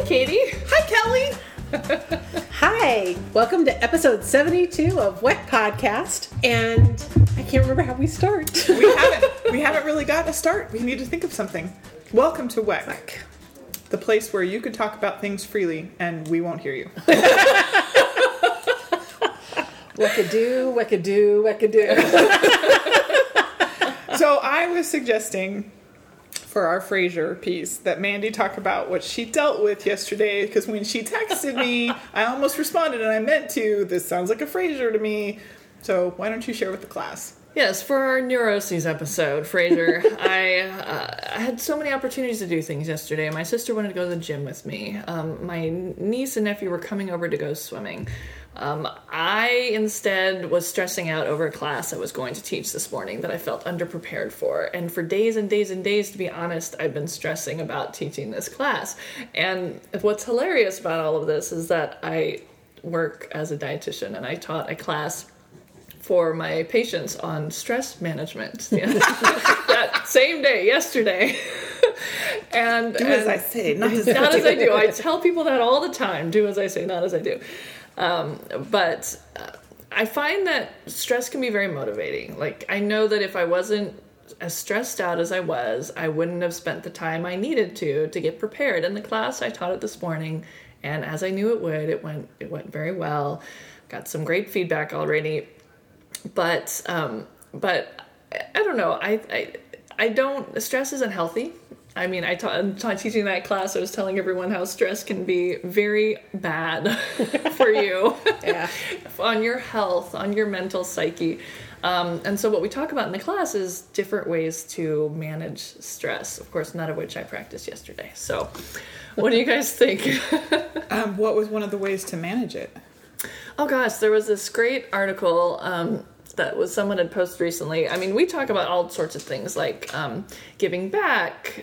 Katie. Hi, Kelly. Hi, welcome to episode 72 of WEC Podcast, and I can't remember how we start. We haven't really gotten a start. We need to think of something. Welcome to WEC, the place where you can talk about things freely and we won't hear you. Weckadoo, weckadoo, weckadoo. So I was suggesting for our Frasier piece that Mandy talk about what she dealt with yesterday, because when she texted me, I almost responded and I meant to. This sounds like a Frasier to me. So why don't you share with the class? Yes, for our neuroses episode, Frasier, I had so many opportunities to do things yesterday. My sister wanted to go to the gym with me. My niece and nephew were coming over to go swimming. I instead was stressing out over a class I was going to teach this morning that I felt underprepared for. And for days and days and days, to be honest, I've been stressing about teaching this class. And what's hilarious about all of this is that I work as a dietitian and I taught a class for my patients on stress management that same day, yesterday. And do as I say, not as I do. I tell people that all the time. Do as I say, not as I do. But I find that stress can be very motivating. Like, I know that if I wasn't as stressed out as I was, I wouldn't have spent the time I needed to get prepared. In the class, I taught it this morning, and as I knew it would, it went very well. Got some great feedback already. But I don't know. I don't. Stress isn't healthy. I mean, teaching that class, I was telling everyone how stress can be very bad for you. Yeah. On your health, on your mental psyche. And so what we talk about in the class is different ways to manage stress, of course, none of which I practiced yesterday. So what do you guys think? What was one of the ways to manage it? Oh, gosh, there was this great article that someone had posted recently. I mean, we talk about all sorts of things like giving back,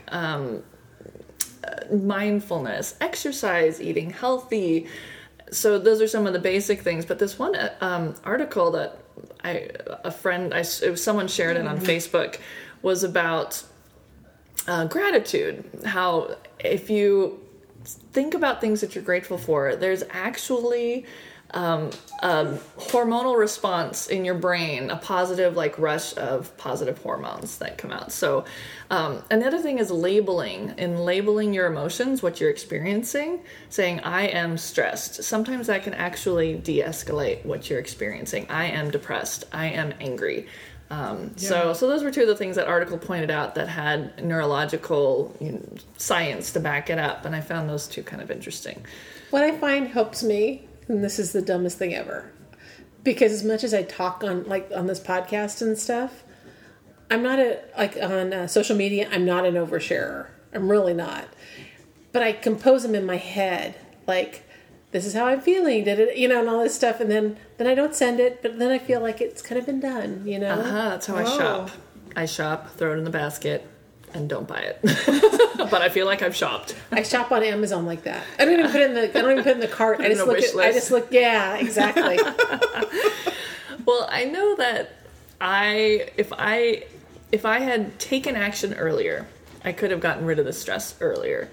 mindfulness, exercise, eating healthy. So those are some of the basic things. But this one article that someone shared it on Facebook was about gratitude. How if you think about things that you're grateful for, there's actually a hormonal response in your brain, a positive rush of positive hormones that come out. So another thing is labeling your emotions, what you're experiencing, saying I am stressed. Sometimes that can actually de-escalate what you're experiencing. I am depressed. I am angry. So those were two of the things that article pointed out that had neurological science to back it up, and I found those two kind of interesting. What I find helps me, and this is the dumbest thing ever, because as much as I talk on this podcast and stuff, I'm not on social media. I'm not an oversharer. I'm really not. But I compose them in my head, this is how I'm feeling, and all this stuff, and then I don't send it, but then I feel like it's kind of been done, That's how I shop. I shop, throw it in the basket, and don't buy it. But I feel like I've shopped. I shop on Amazon like that. I don't even put it in the cart. I just look. Yeah, exactly. Well, I know that if I had taken action earlier, I could have gotten rid of the stress earlier.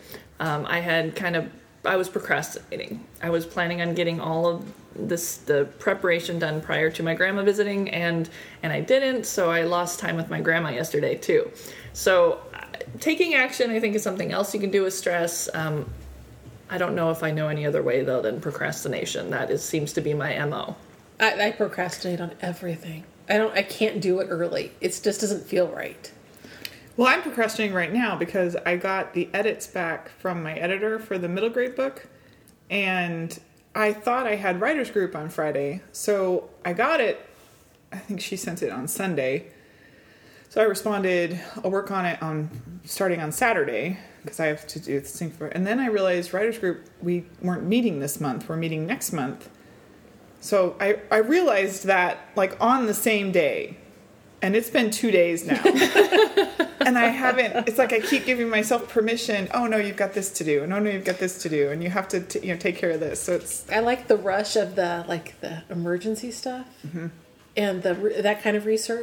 I was procrastinating. I was planning on getting all of the preparation done prior to my grandma visiting, and I didn't, so I lost time with my grandma yesterday too. So taking action, I think, is something else you can do with stress. I don't know if I know any other way, though, than procrastination. Seems to be my MO. I procrastinate on everything. I can't do it early. It just doesn't feel right. Well, I'm procrastinating right now because I got the edits back from my editor for the middle grade book, and I thought I had writer's group on Friday, so I got it. I think she sent it on Sunday. So I responded, I'll work on it starting on Saturday, because I have to do this thing for it. And then I realized writer's group, we weren't meeting this month. We're meeting next month. So I realized that on the same day, and it's been 2 days now. And I haven't, it's I keep giving myself permission. Oh no, you've got this to do. No, you've got this to do. And you have to, take care of this. So I like the rush of the emergency stuff and that kind of research.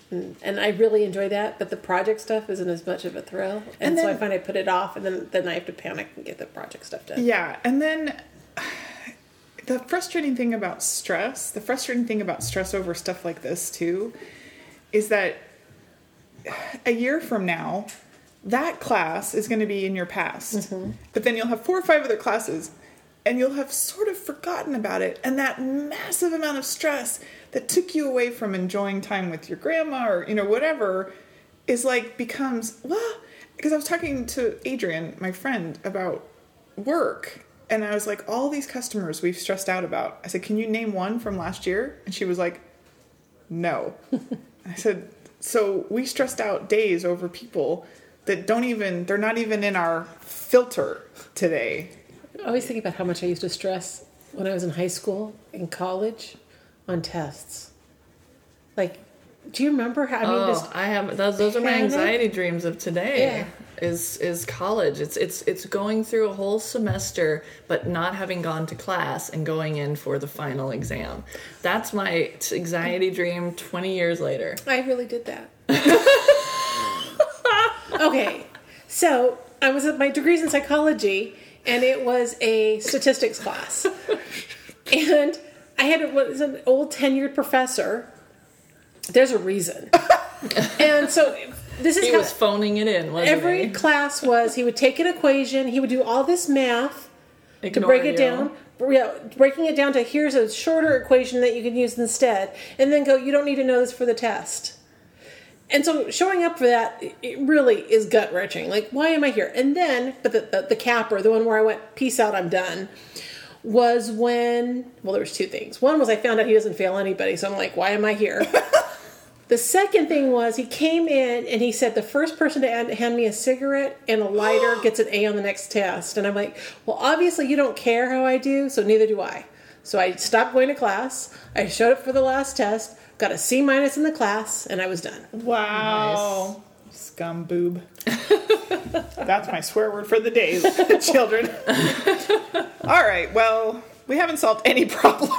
And I really enjoy that, but the project stuff isn't as much of a thrill. And so I find I put it off, and then I have to panic and get the project stuff done. Yeah, and then the frustrating thing about stress over stuff like this too, is that a year from now, that class is going to be in your past. But then you'll have 4 or 5 other classes, and you'll have sort of forgotten about it. And that massive amount of stress that took you away from enjoying time with your grandma or, whatever, is becomes, because I was talking to Adrian, my friend, about work. And I was like, all these customers we've stressed out about. I said, can you name one from last year? And she was like, no. I said, so we stressed out days over people that they're not even in our filter today. I always think about how much I used to stress when I was in high school, in college, on tests. Do you remember how? I have those are my panic? anxiety dreams of today. Yeah. Is college. It's going through a whole semester but not having gone to class and going in for the final exam. That's my anxiety dream 20 years later. I really did that. Okay, so I was at my degree's in psychology, and it was a statistics class, and I had an old tenured professor. There's a reason, and so this is He was phoning it in, wasn't every he? class was. He would take an equation, he would do all this math to Ignore break it you. down. Yeah, breaking it down to here's a shorter equation that you can use instead, and then go. You don't need to know this for the test. And so showing up for that, it really is gut wrenching. Why am I here? And then, but the capper, the one where I went, peace out, I'm done, was when, there was 2 things. One was I found out he doesn't fail anybody, so I'm like, why am I here? The second thing was he came in and he said the first person to hand me a cigarette and a lighter gets an A on the next test. And I'm like, well, obviously you don't care how I do, so neither do I. So I stopped going to class. I showed up for the last test. Got a C- in the class, and I was done. Wow. Nice. Scum boob. That's my swear word for the day, children. All right, well, we haven't solved any problem.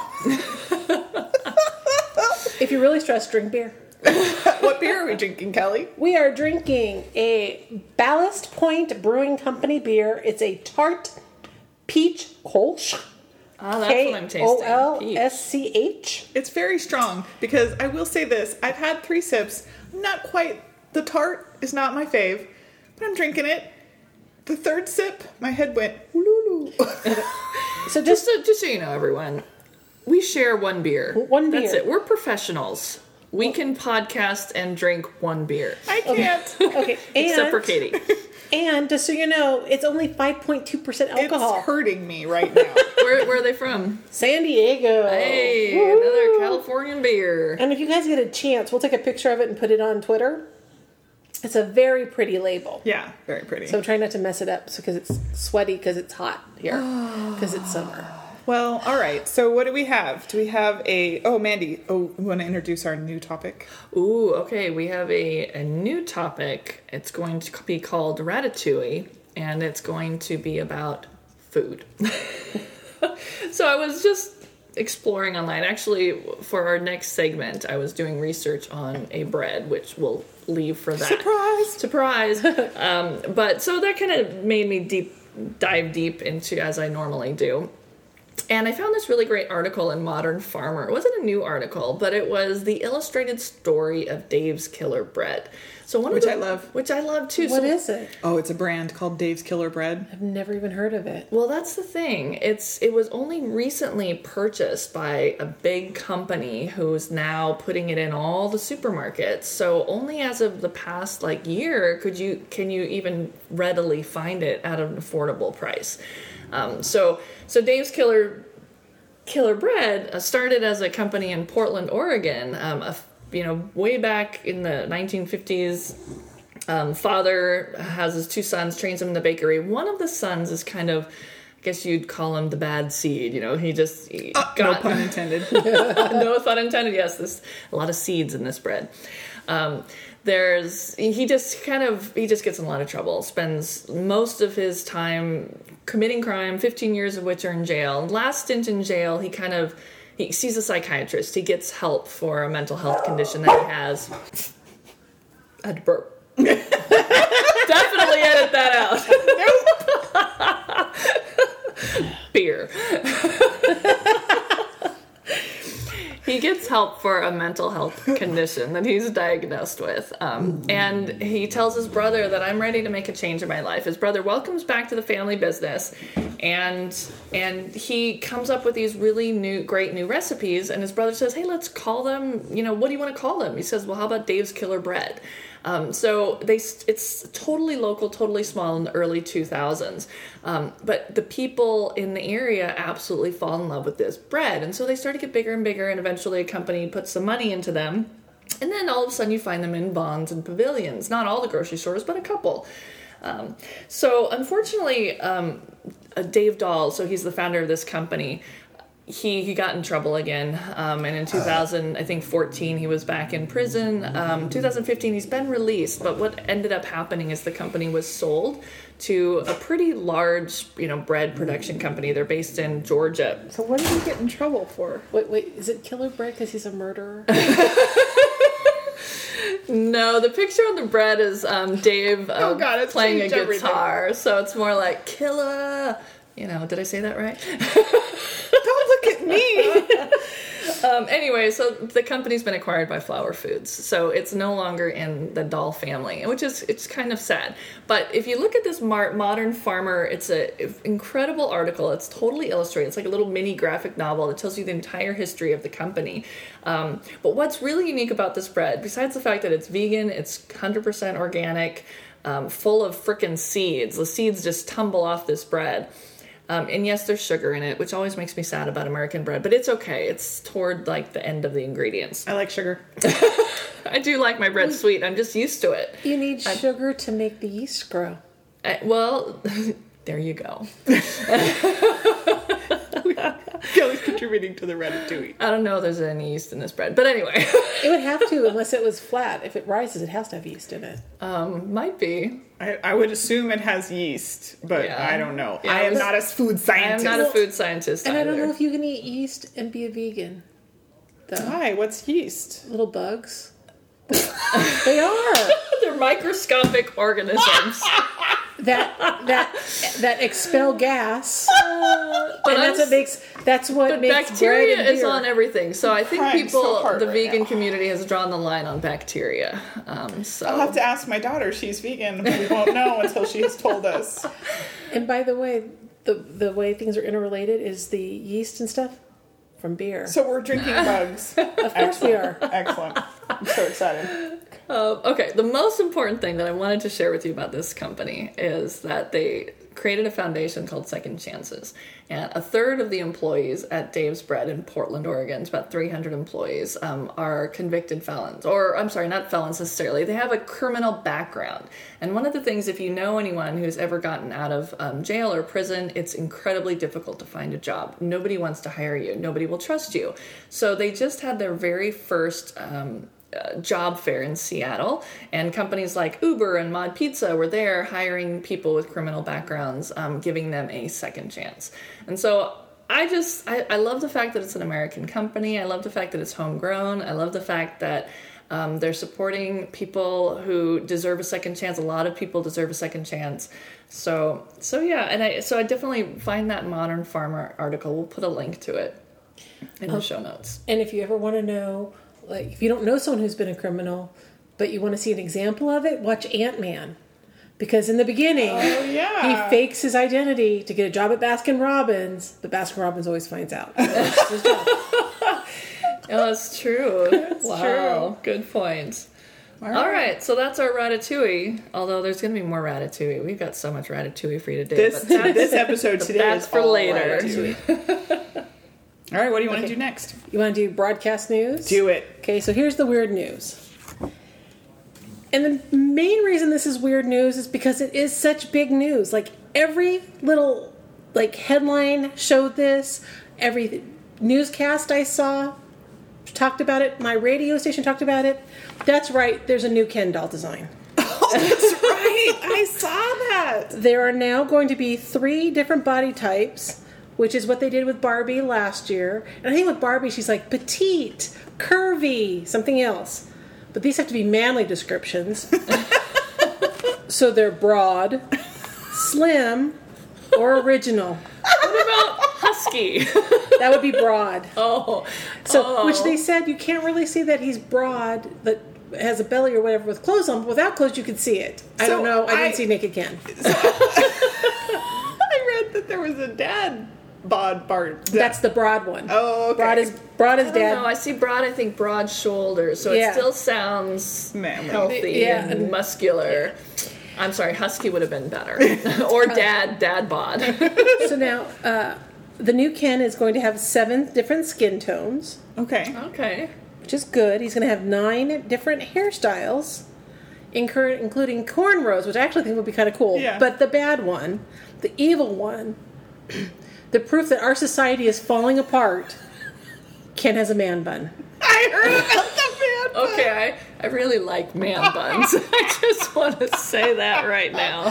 If you're really stressed, drink beer. What beer are we drinking, Kelly? We are drinking a Ballast Point Brewing Company beer. It's a tart peach Kolsch. Oh, that's what I'm tasting. Kolsch. It's very strong, because I will say this. I've had 3 sips. Not quite. The tart is not my fave, but I'm drinking it. The 3rd sip, my head went, ooh. So just so you know, everyone, we share one beer. One beer. That's it. We're professionals. We can podcast and drink one beer. I can't. Okay, Except for Katie. And just so you know, it's only 5.2% alcohol. It's hurting me right now. Where are they from? San Diego. Hey, Woo! another Californian beer. And if you guys get a chance, we'll take a picture of it and put it on Twitter. It's a very pretty label. Yeah, very pretty. So I'm trying not to mess it up because it's sweaty because it's hot here because it's summer. Well, all right. So what do we have? Do we have Mandy. Oh, we want to introduce our new topic? Ooh, okay. We have a new topic. It's going to be called Ratatouille, and it's going to be about food. So I was just exploring online. Actually, for our next segment, I was doing research on a bread, which we'll leave for that. Surprise! But so that kind of made me dive deep into, as I normally do. And I found this really great article in Modern Farmer. It wasn't a new article, but it was the illustrated story of Dave's Killer Bread. So I love. Which I love too. What is it? Oh, it's a brand called Dave's Killer Bread. I've never even heard of it. Well, that's the thing. It was only recently purchased by a big company who's now putting it in all the supermarkets. So only as of the past year can you even readily find it at an affordable price. So Dave's Killer Bread started as a company in Portland, Oregon. Way back in the 1950s. Father has his 2 sons, trains them in the bakery. One of the sons is kind of, I guess you'd call him the bad seed. He got no pun intended. No pun intended. Yes, there's a lot of seeds in this bread. He just gets in a lot of trouble. Spends most of his time committing crime, 15 years of which are in jail. Last stint in jail, he sees a psychiatrist. He gets help for a mental health condition that he has. I had to burp. Definitely edit that out. Beer. He gets help for a mental health condition that he's diagnosed with. And he tells his brother that I'm ready to make a change in my life. His brother welcomes back to the family business, and he comes up with these really great new recipes. And his brother says, hey, let's call them, what do you want to call them? He says, well, how about Dave's Killer Bread? So it's totally local, totally small in the early 2000s. But the people in the area absolutely fall in love with this bread. And so they start to get bigger and bigger, and eventually a company puts some money into them. And then all of a sudden you find them in Vons and Pavilions. Not all the grocery stores, but a couple. So unfortunately, Dave Dahl, so he's the founder of this company, he got in trouble again, and in 2014 he was back in prison. 2015 he's been released, but what ended up happening is the company was sold to a pretty large, bread production company. They're based in Georgia. So what did he get in trouble for? Wait, is it Killer Bread because he's a murderer? No, the picture on the bread is Dave playing a guitar, everything. So it's more like killer. Did I say that right? Don't look at me. Anyway, so the company's been acquired by Flower Foods, so it's no longer in the Dahl family, it's kind of sad. But if you look at this Modern Farmer, it's an incredible article. It's totally illustrated. It's like a little mini graphic novel that tells you the entire history of the company. But what's really unique about this bread, besides the fact that it's vegan, it's 100% organic, full of frickin' seeds. The seeds just tumble off this bread. And yes, there's sugar in it, which always makes me sad about American bread, but it's okay. It's toward the end of the ingredients. I like sugar. I do like my bread sweet. I'm just used to it. You need sugar to make the yeast grow. Well, there you go. Kelly's contributing to the ratatouille. I don't know if there's any yeast in this bread, but anyway. It would have to, unless it was flat. If it rises, it has to have yeast in it. Might be. I would assume it has yeast, but Yeah. I don't know. Yeah, I am not a food scientist. I am not a food scientist And either. I don't know if you can eat yeast and be a vegan. Though. Why? What's yeast? Little bugs. They are. They're microscopic organisms. that expel gas. But That's what makes bacteria bread and is beer. on everything. So I think Crying so people, hard the right vegan now. community has drawn the line on bacteria. So I'll have to ask my daughter. She's vegan. We won't know until she's told us. And by the way, the way things are interrelated is the yeast and stuff from beer. So we're drinking bugs. Of course we are. Excellent. I'm so excited. Okay, the most important thing that I wanted to share with you about this company is that they created a foundation called Second Chances. And a third of the employees at Dave's Bread in Portland, Oregon, it's about 300 employees, are convicted felons. Or, I'm sorry, not felons necessarily. They have a criminal background. And one of the things, if you know anyone who's ever gotten out of jail or prison, it's incredibly difficult to find a job. Nobody wants to hire you. Nobody will trust you. So they just had their very first job fair in Seattle, and companies like Uber and Mod Pizza were there hiring people with criminal backgrounds, giving them a second chance. And so I love the fact that it's an American company. I love the fact that it's homegrown. I love the fact that they're supporting people who deserve a second chance. A lot of people deserve a second chance. So yeah, and I definitely find that Modern Farmer article. We'll put a link to it in the show notes. And if you ever want to know, like, if you don't know someone who's been a criminal, but you want to see an example of it, watch Ant-Man. Because in the beginning, he fakes his identity to get a job at Baskin-Robbins, but Baskin-Robbins always finds out. That's his job. Oh, that's true. Wow, true. Good point. All right, so that's our Ratatouille. Although there's going to be more Ratatouille. We've got so much Ratatouille for you today. This episode today that's is for all later. Ratatouille. All right, what do you want to do next? You want to do broadcast news? Do it. Okay, so here's the weird news. And the main reason this is weird news is because it is such big news. Like, every little, headline showed this. Every newscast I saw talked about it. My radio station talked about it. That's right, there's a new Ken doll design. Oh, that's right. I saw that. There are now going to be 3 different body types, which is what they did with Barbie last year. And I think with Barbie, she's like petite, curvy, something else. but these have to be manly descriptions. So they're broad, slim, or original. What about husky? That would be broad. Oh. So, which they said you can't really see that he's broad, that has a belly or whatever with clothes on. But without clothes, you could see it. I don't know. I didn't see Naked Ken. I read that there was a dad bod part. That's the broad one. Oh, okay. Broad is I don't dad. know. I see broad, I think broad shoulders. So Yeah. it still sounds Manly. healthy Yeah. and muscular. I'm sorry, husky would have been better. Or dad bod. So now, the new Ken is going to have 7 different skin tones, Okay. Okay. which is good. He's going to have 9 different hairstyles, including cornrows, which I actually think would be kind of cool. Yeah. But the bad one, the evil one, the proof that our society is falling apart, Ken has a man bun. I heard about the man bun. Okay, I really like man buns. I just want to say that right now.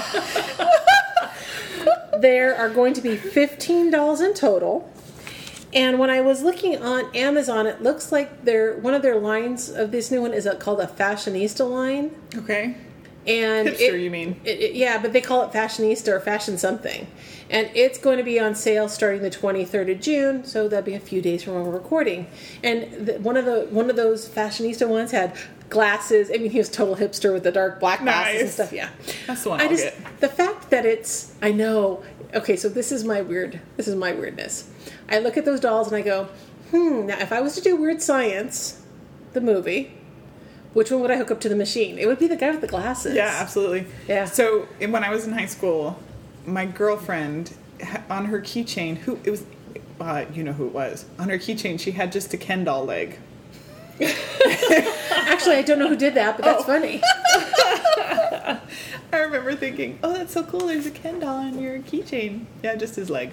There are going to be $15 in total. And when I was looking on Amazon, it looks like one of their lines of this new one is called a fashionista line. Okay. And Hipster, you mean? Yeah, but they call it fashionista or fashion something. And it's going to be on sale starting the 23rd of June, so that'll be a few days from when we're recording. And one of those fashionista ones had glasses. I mean, he was total hipster with the dark black glasses and stuff. Yeah, That's the one I'll get. the fact that I know. Okay, so this is my weirdness. I look at those dolls and I go, now if I was to do Weird Science, the movie, which one would I hook up to the machine? It would be the guy with the glasses. Yeah, absolutely. Yeah. So when I was in high school, my girlfriend, on her keychain, you know who it was. On her keychain, she had just a Ken doll leg. Actually, I don't know who did that, but that's funny. I remember thinking, oh, that's so cool. There's a Ken doll on your keychain. Yeah, just his leg.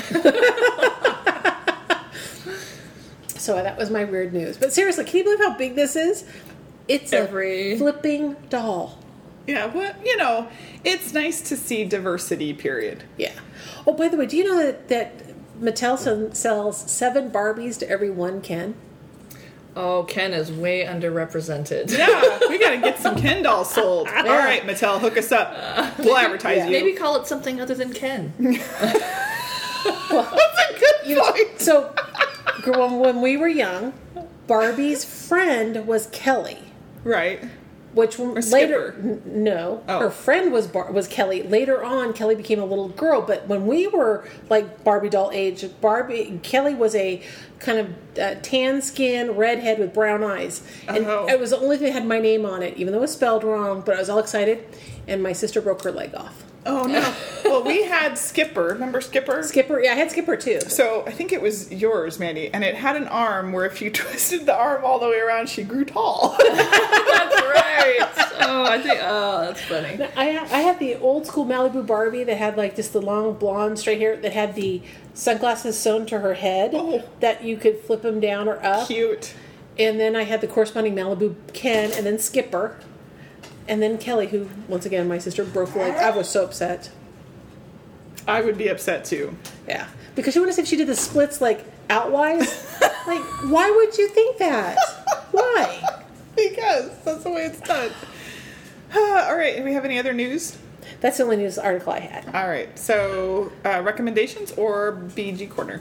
So that was my weird news. But seriously, can you believe how big this is? It's a flipping doll. Yeah, well, it's nice to see diversity, period. Yeah. Oh, by the way, do you know that Mattel sells 7 Barbies to every 1 Ken? Oh, Ken is way underrepresented. Yeah, we got to get some Ken dolls sold. All right, Mattel, hook us up. We'll advertise you. Maybe call it something other than Ken. That's a good point. So, when we were young, Barbie's friend was Kelly. Right. Which later, no, Oh. her friend was Kelly. Later on, Kelly became a little girl. But when we were like Barbie doll age, Kelly was a kind of tan skin, redhead with brown eyes, and it was the only thing that had my name on it, even though it was spelled wrong. But I was all excited, and my sister broke her leg off. Oh no! Well, we had Skipper. Remember Skipper? Skipper, yeah, I had Skipper too. So I think it was yours, Mandy, and it had an arm where if you twisted the arm all the way around, she grew tall. That's right. That's funny. I had the old school Malibu Barbie that had like just the long blonde straight hair that had the sunglasses sewn to her head that you could flip them down or up. Cute. And then I had the corresponding Malibu Ken, and then Skipper, and then Kelly, who once again my sister broke the leg. I was so upset. I would be upset too. Yeah, because she would have said she did the splits like outwise. Like, why would you think that? Why? Because that's the way it's done. All right. Do we have any other news? That's the only news article I had. All right. So recommendations or BG Corner?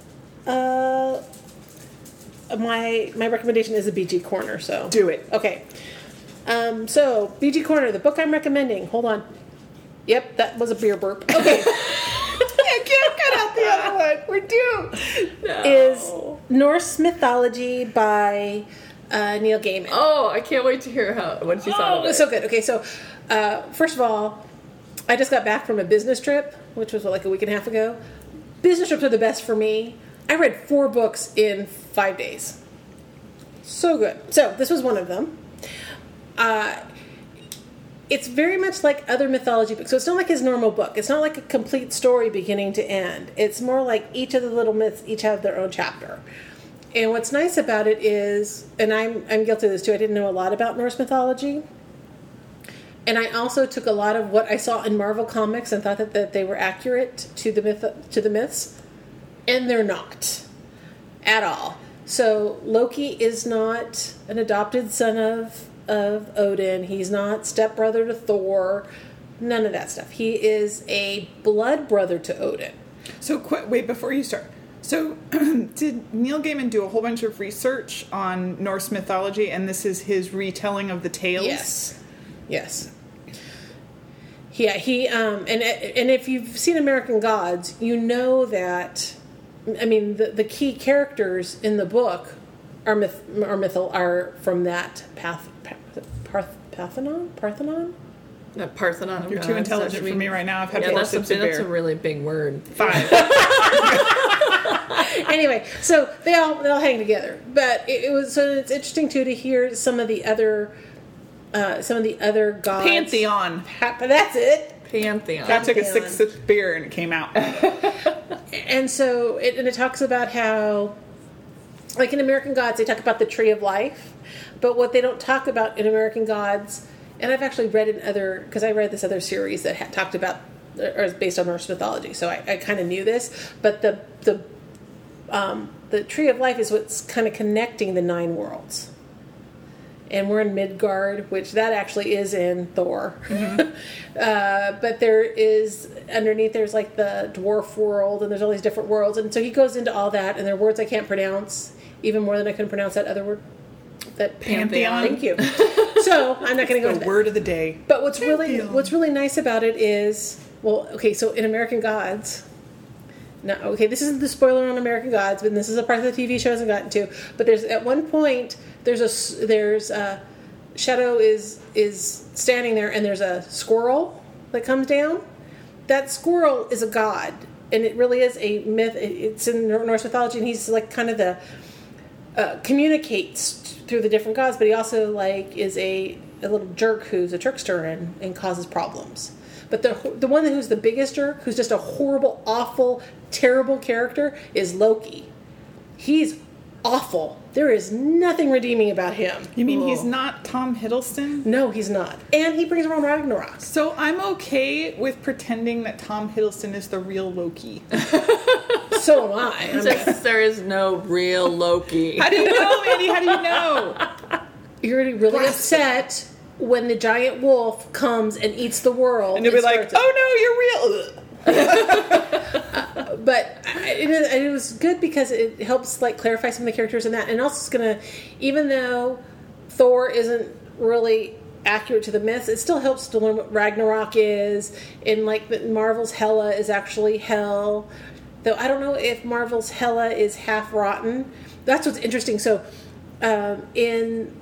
My recommendation is a BG Corner. So Do it. Okay. So BG Corner, the book I'm recommending. Hold on. Yep, that was a beer burp. Okay. I can't cut out the other one. We're due. Is Norse Mythology by Neil Gaiman. Oh, I can't wait to hear what you thought of it. So good. Okay, so first of all, I just got back from a business trip, which was like a week and a half ago. Business trips are the best for me. I read 4 books in 5 days. So good. So this was one of them. It's very much like other mythology books. So it's not like his normal book. It's not like a complete story beginning to end. It's more like each of the little myths each have their own chapter. And what's nice about it is, and I'm guilty of this too, I didn't know a lot about Norse mythology. And I also took a lot of what I saw in Marvel Comics and thought that they were accurate to the myths. And they're not. At all. So Loki is not an adopted son of Odin. He's not stepbrother to Thor. None of that stuff. He is a blood brother to Odin. So, wait, before you start. So, did Neil Gaiman do a whole bunch of research on Norse mythology, and this is his retelling of the tales? Yes. Yeah, he and if you've seen American Gods, you know that. I mean, the key characters in the book are from that Parthenon. Parthenon. You're too intelligent for me right now. I've had 4 sips of beer. That's a really big word. 5. Anyway, so they all hang together. But it's interesting too to hear some of the other gods. Pantheon. That's it. Pantheon. I took a 6 sip of beer and it came out. And so it talks about how, like in American Gods, they talk about the Tree of Life, but what they don't talk about in American Gods. And I've actually read because I read this other series that talked about, or is based on Norse mythology, so I kind of knew this. But the Tree of Life is what's kind of connecting the 9 worlds. And we're in Midgard, which that actually is in Thor. Mm-hmm. But there is, underneath there's like the dwarf world, and there's all these different worlds. And so he goes into all that, and there are words I can't pronounce, even more than I couldn't pronounce that other word. That Pantheon. Thank you. So I'm not going to go into the word of the day. But what's really nice about it is, so in American Gods, this isn't the spoiler on American Gods, but this is a part that the TV show hasn't gotten to. But there's at one point there's Shadow is standing there, and there's a squirrel that comes down. That squirrel is a god, and it really is a myth. It's in Norse mythology, and he's like kind of the communicates through the different gods, but he also like is a little jerk who's a trickster and causes problems. But the one who's the biggest jerk, who's just a horrible, awful, terrible character, is Loki. He's awful. There is nothing redeeming about him. You mean he's not Tom Hiddleston? No, he's not. And he brings around Ragnarok. So I'm okay with pretending that Tom Hiddleston is the real Loki. So am I. There is no real Loki. How do you know, Mandy? How do you know? You're going to be really upset when the giant wolf comes and eats the world. And you'll be like, oh no, you're real. But it was good because it helps like clarify some of the characters in that. And also it's going to, even though Thor isn't really accurate to the myths, it still helps to learn what Ragnarok is. And like Marvel's Hela is actually hell. Though I don't know if Marvel's Hela is half rotten. That's what's interesting. So, in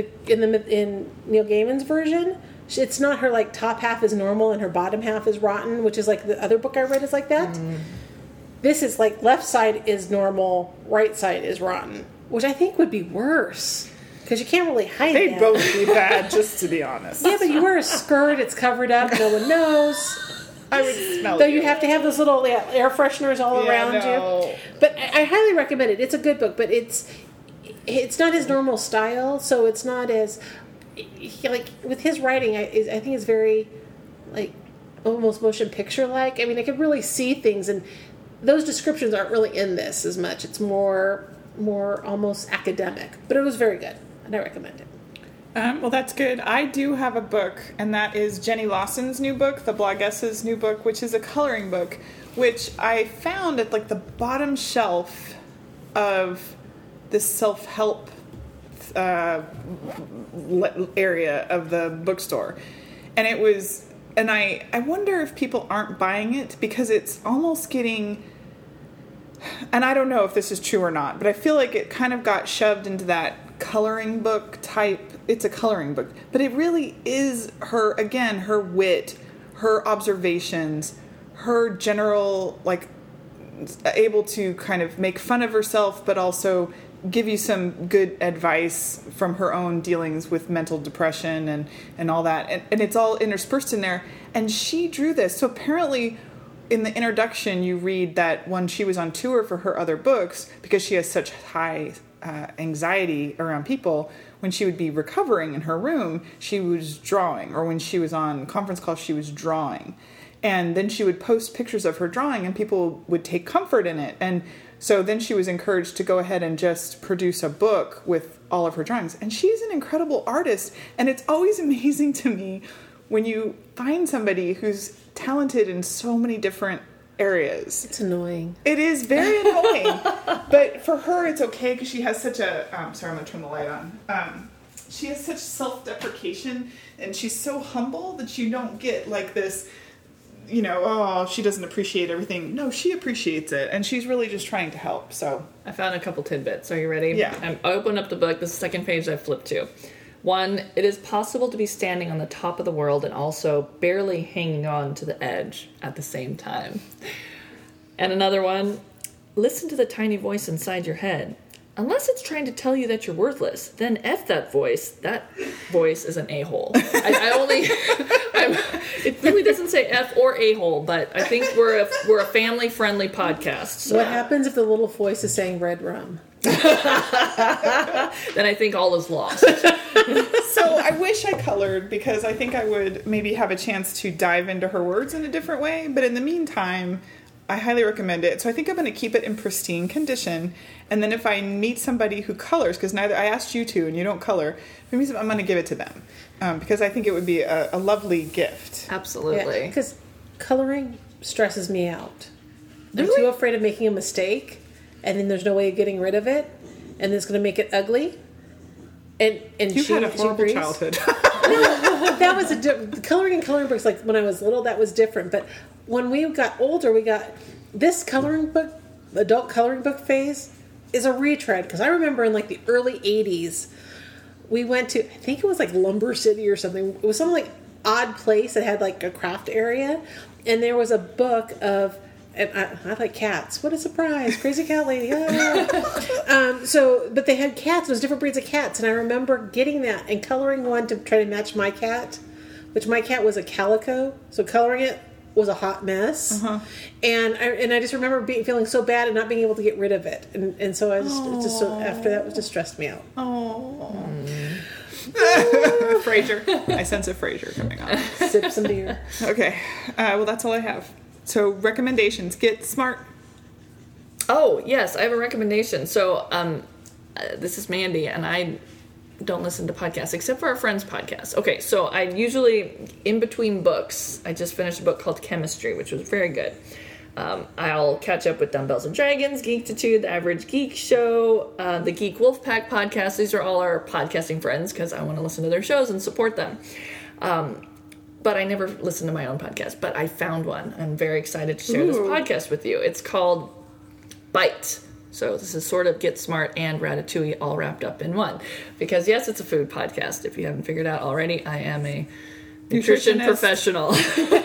Neil Gaiman's version, it's not her like top half is normal and her bottom half is rotten, which is like the other book I read is like that. This is like left side is normal, right side is rotten, which I think would be worse because you can't really hide They'd that. both be bad, just to be honest. Yeah, but you wear a skirt, it's covered up, no one knows. I would smell Though it. you have to have those little air fresheners all around you. But I highly recommend it. It's a good book, but it's not his normal style, so it's not as like with his writing. I think it's very like almost motion picture like. I mean, I could really see things, and those descriptions aren't really in this as much. It's more almost academic, but it was very good, and I recommend it. Well, that's good. I do have a book, and that is Jenny Lawson's new book, The Bloggess's new book, which is a coloring book, which I found at like the bottom shelf of the self-help area of the bookstore. And it was, and I wonder if people aren't buying it because it's almost getting, and I don't know if this is true or not, but I feel like it kind of got shoved into that coloring book type. It's a coloring book, but it really is her wit, her observations, her general, like, able to kind of make fun of herself, but also give you some good advice from her own dealings with mental depression and all that. And it's all interspersed in there. And she drew this. So apparently in the introduction, you read that when she was on tour for her other books, because she has such high anxiety around people, when she would be recovering in her room, she was drawing. Or when she was on conference calls, she was drawing. And then she would post pictures of her drawing and people would take comfort in it. And So then she was encouraged to go ahead and just produce a book with all of her drawings. And she's an incredible artist. And it's always amazing to me when you find somebody who's talented in so many different areas. It's annoying. It is very annoying. But for her, it's okay because she has such a... sorry, I'm going to turn the light on. She has such self-deprecation, and she's so humble that you don't get like this... oh, she doesn't appreciate everything. No, she appreciates it, and she's really just trying to help, so. I found a couple tidbits. Are you ready? Yeah. I opened up the book. This is the second page I flipped to. 1, it is possible to be standing on the top of the world and also barely hanging on to the edge at the same time. And another one, listen to the tiny voice inside your head. Unless it's trying to tell you that you're worthless, then F that voice. That voice is an a-hole. It really doesn't say F or a-hole, but I think we're a family-friendly podcast. So. What happens if the little voice is saying red rum? Then I think all is lost. So I wish I colored because I think I would maybe have a chance to dive into her words in a different way. But in the meantime, I highly recommend it. So I think I'm going to keep it in pristine condition. And then if I meet somebody who colors, because neither I asked you to and you don't color, I'm going to give it to them. Because I think it would be a lovely gift. Absolutely. Because coloring stresses me out. Really? I'm too afraid of making a mistake, and then there's no way of getting rid of it, and it's going to make it ugly. And You've had a horrible childhood. That was coloring in coloring books. Like when I was little, that was different. But when we got older, we got this coloring book, adult coloring book phase is a retread. Because I remember in like the early '80s, we went to, I think it was like Lumber City or something. It was some like odd place that had like a craft area, and there was a book of. And I like cats. What a surprise. Crazy cat lady. Ah. But they had cats. It was different breeds of cats. And I remember getting that and coloring one to try to match my cat, which my cat was a calico. So coloring it was a hot mess. Uh-huh. And I just remember feeling so bad and not being able to get rid of it. And so I just after that, it just stressed me out. Oh. Frasier. I sense a Frasier coming on. Sip some beer. Okay. Well, that's all I have. So, recommendations. Get smart. Oh, yes, I have a recommendation. So, this is Mandy, and I don't listen to podcasts except for our friends' podcasts. Okay, so I usually, in between books, I just finished a book called Chemistry, which was very good. I'll catch up with Dumbbells and Dragons, Geektitude, The Average Geek Show, the Geek Wolfpack podcast. These are all our podcasting friends because I want to listen to their shows and support them. But I never listened to my own podcast, but I found one. I'm very excited to share this podcast with you. It's called Bite. So this is sort of Get Smart and Ratatouille all wrapped up in one. Because yes, it's a food podcast. If you haven't figured out already, I am a nutrition professional.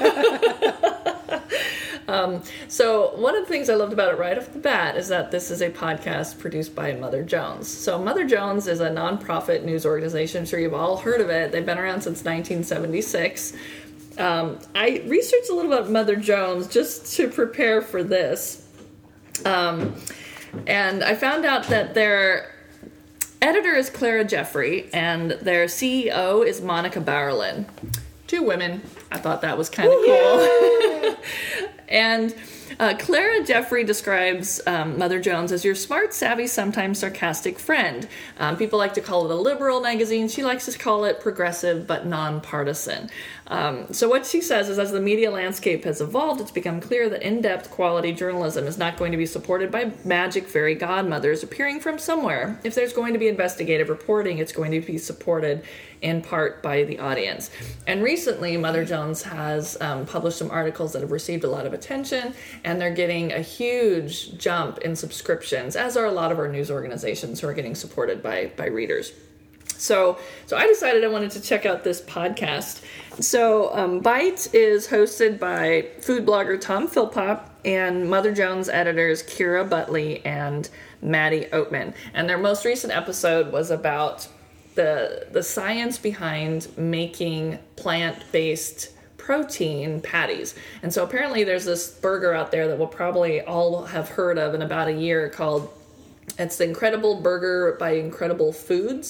So one of the things I loved about it right off the bat is that this is a podcast produced by Mother Jones. So Mother Jones is a nonprofit news organization. I'm sure you've all heard of it. They've been around since 1976. I researched a little about Mother Jones just to prepare for this. And I found out that their editor is Clara Jeffrey and their CEO is Monica Bauerlein. 2 women. I thought that was kind of cool. And Clara Jeffrey describes Mother Jones as your smart, savvy, sometimes sarcastic friend. People like to call it a liberal magazine. She likes to call it progressive but nonpartisan. So what she says is as the media landscape has evolved, it's become clear that in-depth quality journalism is not going to be supported by magic fairy godmothers appearing from somewhere. If there's going to be investigative reporting, it's going to be supported in part by the audience. And recently, Mother Jones has published some articles that have received a lot of attention, and they're getting a huge jump in subscriptions, as are a lot of our news organizations who are getting supported by readers. So I decided I wanted to check out this podcast. So Bite is hosted by food blogger Tom Philpott and Mother Jones editors Kira Butley and Maddie Oatman. And their most recent episode was about the science behind making plant-based protein patties. And so apparently there's this burger out there that we'll probably all have heard of in about a year called, it's the Incredible Burger by Incredible Foods.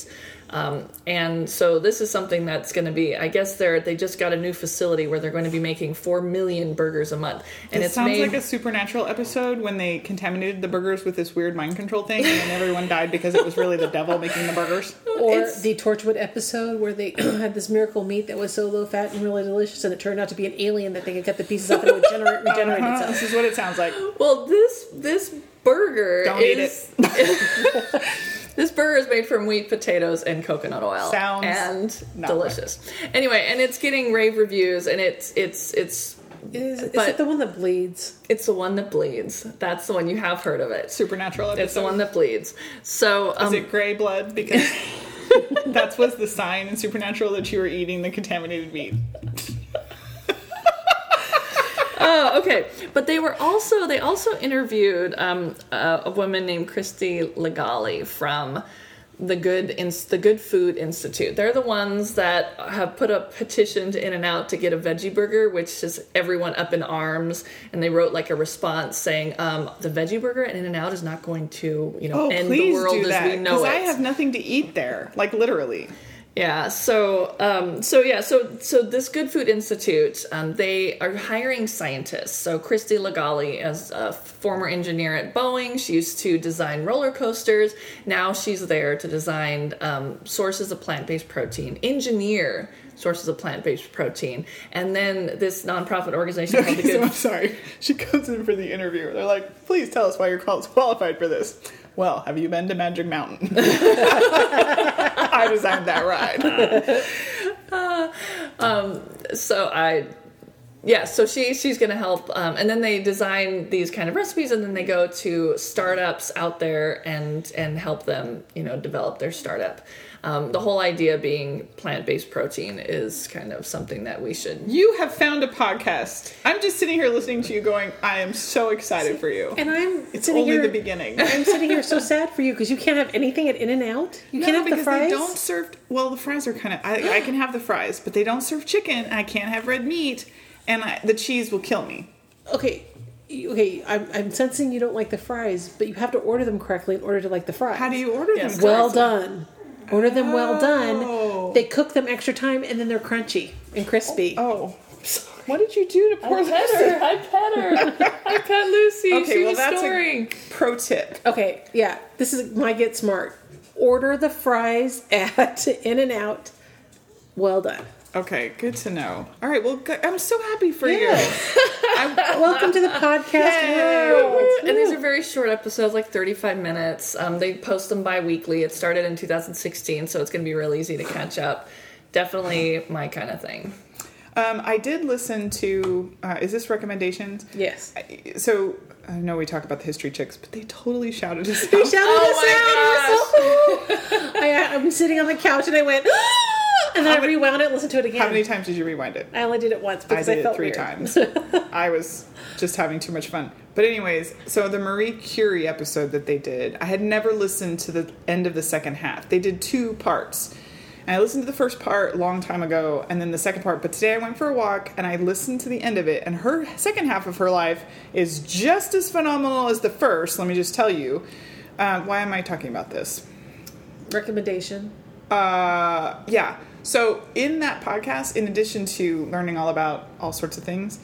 And so this is something that's going to be, I guess they just got a new facility where they're going to be making 4 million burgers a month. And It sounds like a Supernatural episode when they contaminated the burgers with this weird mind control thing, and then everyone died because it was really the devil making the burgers. Or the Torchwood episode where they had this miracle meat that was so low fat and really delicious, and it turned out to be an alien that they could cut the pieces off and it would regenerate itself. This is what it sounds like. Well, this burger Don't eat is this burger is made from wheat, potatoes, and coconut oil. Sounds and delicious. Anyway, and it's getting rave reviews, and it's Is it the one that bleeds? It's the one that bleeds. That's the one. You have heard of it. Supernatural episode. It's the one that bleeds. So Is it gray blood? Because that was the sign in Supernatural that you were eating the contaminated meat. Oh, okay. But they also interviewed a woman named Christy Legali from the Good Food Institute. They're the ones that have put a petition to In-N-Out to get a veggie burger, which is everyone up in arms. And they wrote like a response saying, the veggie burger at In-N-Out is not going to, end the world as we know it. Because I have nothing to eat there, like literally. Yeah, so this Good Food Institute, they are hiring scientists. So Christy Legali, as a former engineer at Boeing, she used to design roller coasters. Now she's there to design sources of plant-based protein, engineer sources of plant-based protein, and then this nonprofit organization called the Good. So I'm sorry. She comes in for the interview. They're like, "Please tell us why you're qualified for this." Well, have you been to Magic Mountain? I designed that ride. So she's going to help. And then they design these kind of recipes, and then they go to startups out there and help them, develop their startup. The whole idea being plant-based protein is kind of something that we should... You have found a podcast. I'm just sitting here listening to you going, I am so excited for you. And It's only the beginning. I'm sitting here so sad for you because you can't have anything at In-N-Out. You can't have the fries. They don't serve... Well, the fries are kind of... I can have the fries, but they don't serve chicken. I can't have red meat. And the cheese will kill me. Okay, I'm sensing you don't like the fries, but you have to order them correctly in order to like the fries. How do you order them? Well done. Order them well done. They cook them extra time, and then they're crunchy and crispy. Oh. What did you do to poor Lucy? I pet her. I pet Lucy. Okay, she well, was that's snoring. a pro tip. Okay, yeah. This is my Get Smart. Order the fries at In-N-Out. Well done. Okay, good to know. All right, well, I'm so happy for you. Welcome to the podcast world. And these are very short episodes, like 35 minutes. They post them bi-weekly. It started in 2016, so it's going to be real easy to catch up. Definitely my kind of thing. I did listen to, is this recommendations? Yes. So, I know we talk about the History Chicks, but they totally shouted us out. They shouted us out. It was so cool. I'm sitting on the couch and I went, and then I rewound it and listened to it again. How many times did you rewind it? I only did it once because I felt three weird. times. I was just having too much fun. But anyways, so the Marie Curie episode that they did, I had never listened to the end of the second half. They did 2 parts. And I listened to the first part a long time ago, and then the second part. But today I went for a walk, and I listened to the end of it. And her second half of her life is just as phenomenal as the first, let me just tell you. Why am I talking about this? Recommendation. Yeah. So in that podcast, in addition to learning all about all sorts of things,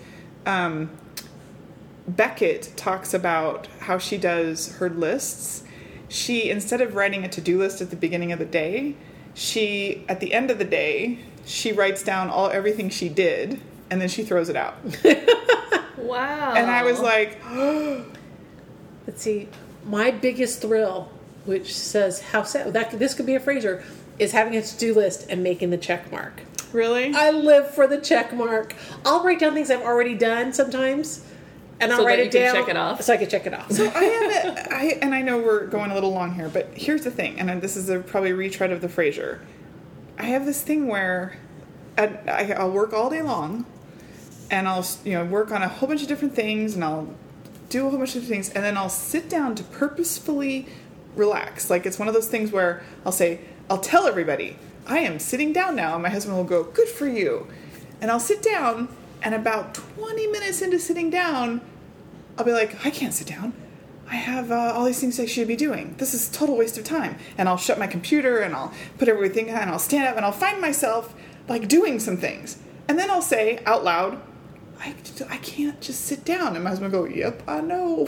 Beckett talks about how she does her lists. She, instead of writing a to-do list at the beginning of the day, at the end of the day, she writes down everything she did, and then she throws it out. Wow. And I was like, Let's see. My biggest thrill, which says how sad this could be a Frasier, is having a to-do list and making the check mark. really? I live for the check mark. I'll write down things I've already done sometimes, and I'll write it down check it off. so I can check it off. So I know we're going a little long here, but here's the thing, and this is probably a retread of the Frasier. I have this thing where I'll work all day long, and I'll work on a whole bunch of different things, and I'll do a whole bunch of different things, and then I'll sit down to purposefully relax. Like it's one of those things where I'll tell everybody, I am sitting down now, and my husband will go, good for you. And I'll sit down, and about 20 minutes into sitting down, I'll be like, I can't sit down. I have all these things I should be doing. This is a total waste of time. And I'll shut my computer and I'll put everything on and I'll stand up and I'll find myself like doing some things. And then I'll say out loud, I can't just sit down. And my husband will go, yep, I know.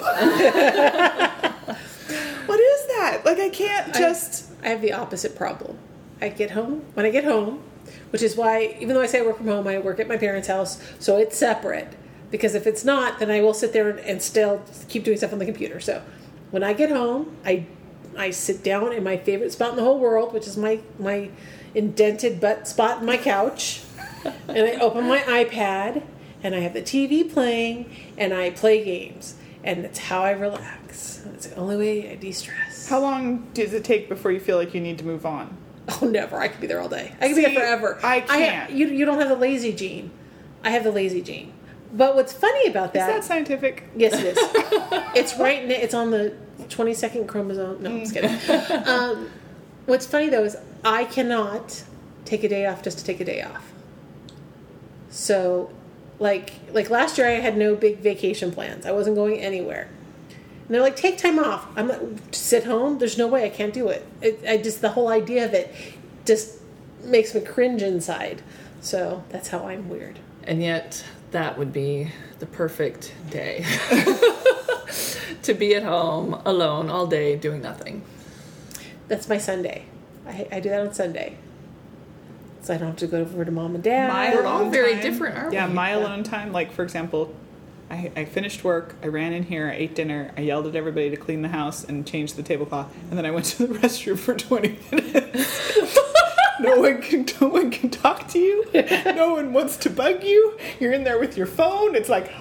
What is that? Like, I can't just... I have the opposite problem. When I get home, which is why, even though I say I work from home, I work at my parents' house, so it's separate. Because if it's not, then I will sit there and still keep doing stuff on the computer. So when I get home, I sit down in my favorite spot in the whole world, which is my indented butt spot in my couch. And I open my iPad, and I have the TV playing, and I play games. And that's how I relax. It's the only way I de-stress. How long does it take before you feel like you need to move on? Oh, never. I could be there all day. I could be there forever. I can't. You don't have the lazy gene. I have the lazy gene. But what's funny about that... Is that scientific? Yes, it is. It's on the 22nd chromosome. No, I'm just kidding. What's funny, though, is I cannot take a day off just to take a day off. So, like last year, I had no big vacation plans. I wasn't going anywhere. And they're like, take time off. I'm like, sit home? There's no way I can't do it. The whole idea of it just makes me cringe inside. So that's how I'm weird. And yet, that would be the perfect day. To be at home, alone, all day, doing nothing. That's my Sunday. I do that on Sunday. So I don't have to go over to mom and dad. We're all very different, aren't we? Yeah, my alone time, like, for example... I finished work, I ran in here, I ate dinner, I yelled at everybody to clean the house and change the tablecloth, and then I went to the restroom for 20 minutes. No one can talk to you. No one wants to bug you. You're in there with your phone. It's like,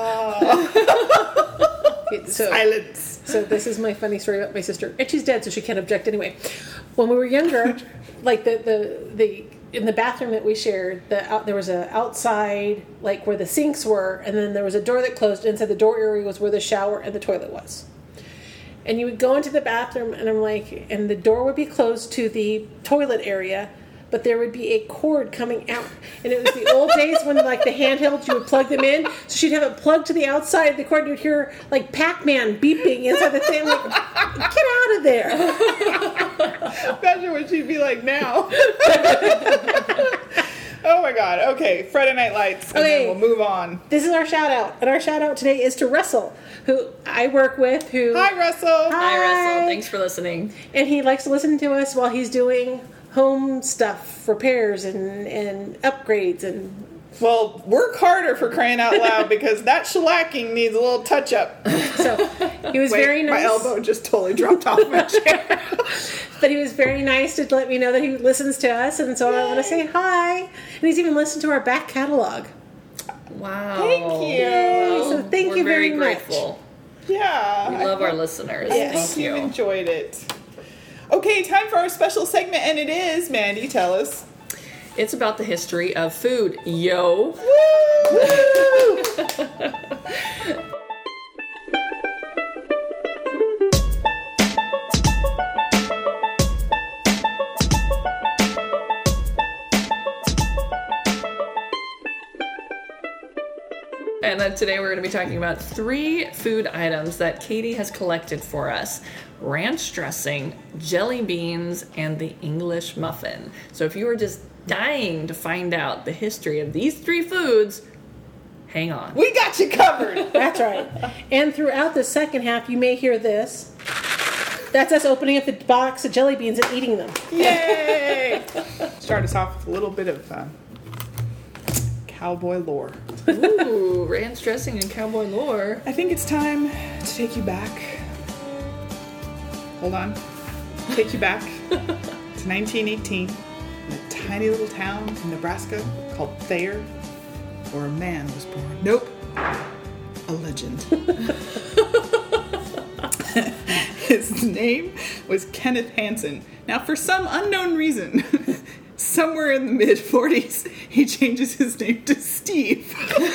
silence. So this is my funny story about my sister. And she's dead, so she can't object anyway. When we were younger, like the in the bathroom that we shared, there was a outside, like where the sinks were, and then there was a door that closed. Inside the door area was where the shower and the toilet was. And you would go into the bathroom, and and the door would be closed to the toilet area, but there would be a cord coming out. And it was the old days when, like, the handhelds, you would plug them in. So she'd have it plugged to the outside of the cord, and you'd hear, like, Pac-Man beeping inside the thing. Like, get out of there. Imagine what she'd be like now. Oh, my God. Okay, Friday Night Lights, and then we'll move on. This is our shout-out. And our shout-out today is to Russell, who I work with. Hi, Russell. Hi, Russell. Thanks for listening. And he likes to listen to us while he's doing home stuff, repairs and upgrades and... Well, work harder, for crying out loud, because that shellacking needs a little touch-up. So he was very nice. My elbow just totally dropped off my chair. But he was very nice to let me know that he listens to us, and so I want to say hi. And he's even listened to our back catalog. Wow. Thank you. So thank you very grateful. much. Yeah. We love our listeners. Yes. Thank you. You enjoyed it. Okay, time for our special segment, and it is, Mandy, tell us. It's about the history of food. Yo. Woo! And today we're going to be talking about 3 food items that Katie has collected for us. Ranch dressing, jelly beans, and the English muffin. So if you are just dying to find out the history of these 3 foods, hang on. We got you covered. That's right. And throughout the second half, you may hear this. That's us opening up the box of jelly beans and eating them. Yay! Start us off with a little bit of cowboy lore. Ooh, ranch dressing and cowboy lore. I think it's time to take you back. Hold on. Take you back to 1918 in a tiny little town in Nebraska called Thayer, where a man was born. Nope. A legend. His name was Kenneth Hansen. Now, for some unknown reason, somewhere in the mid-40s, he changes his name to Steve.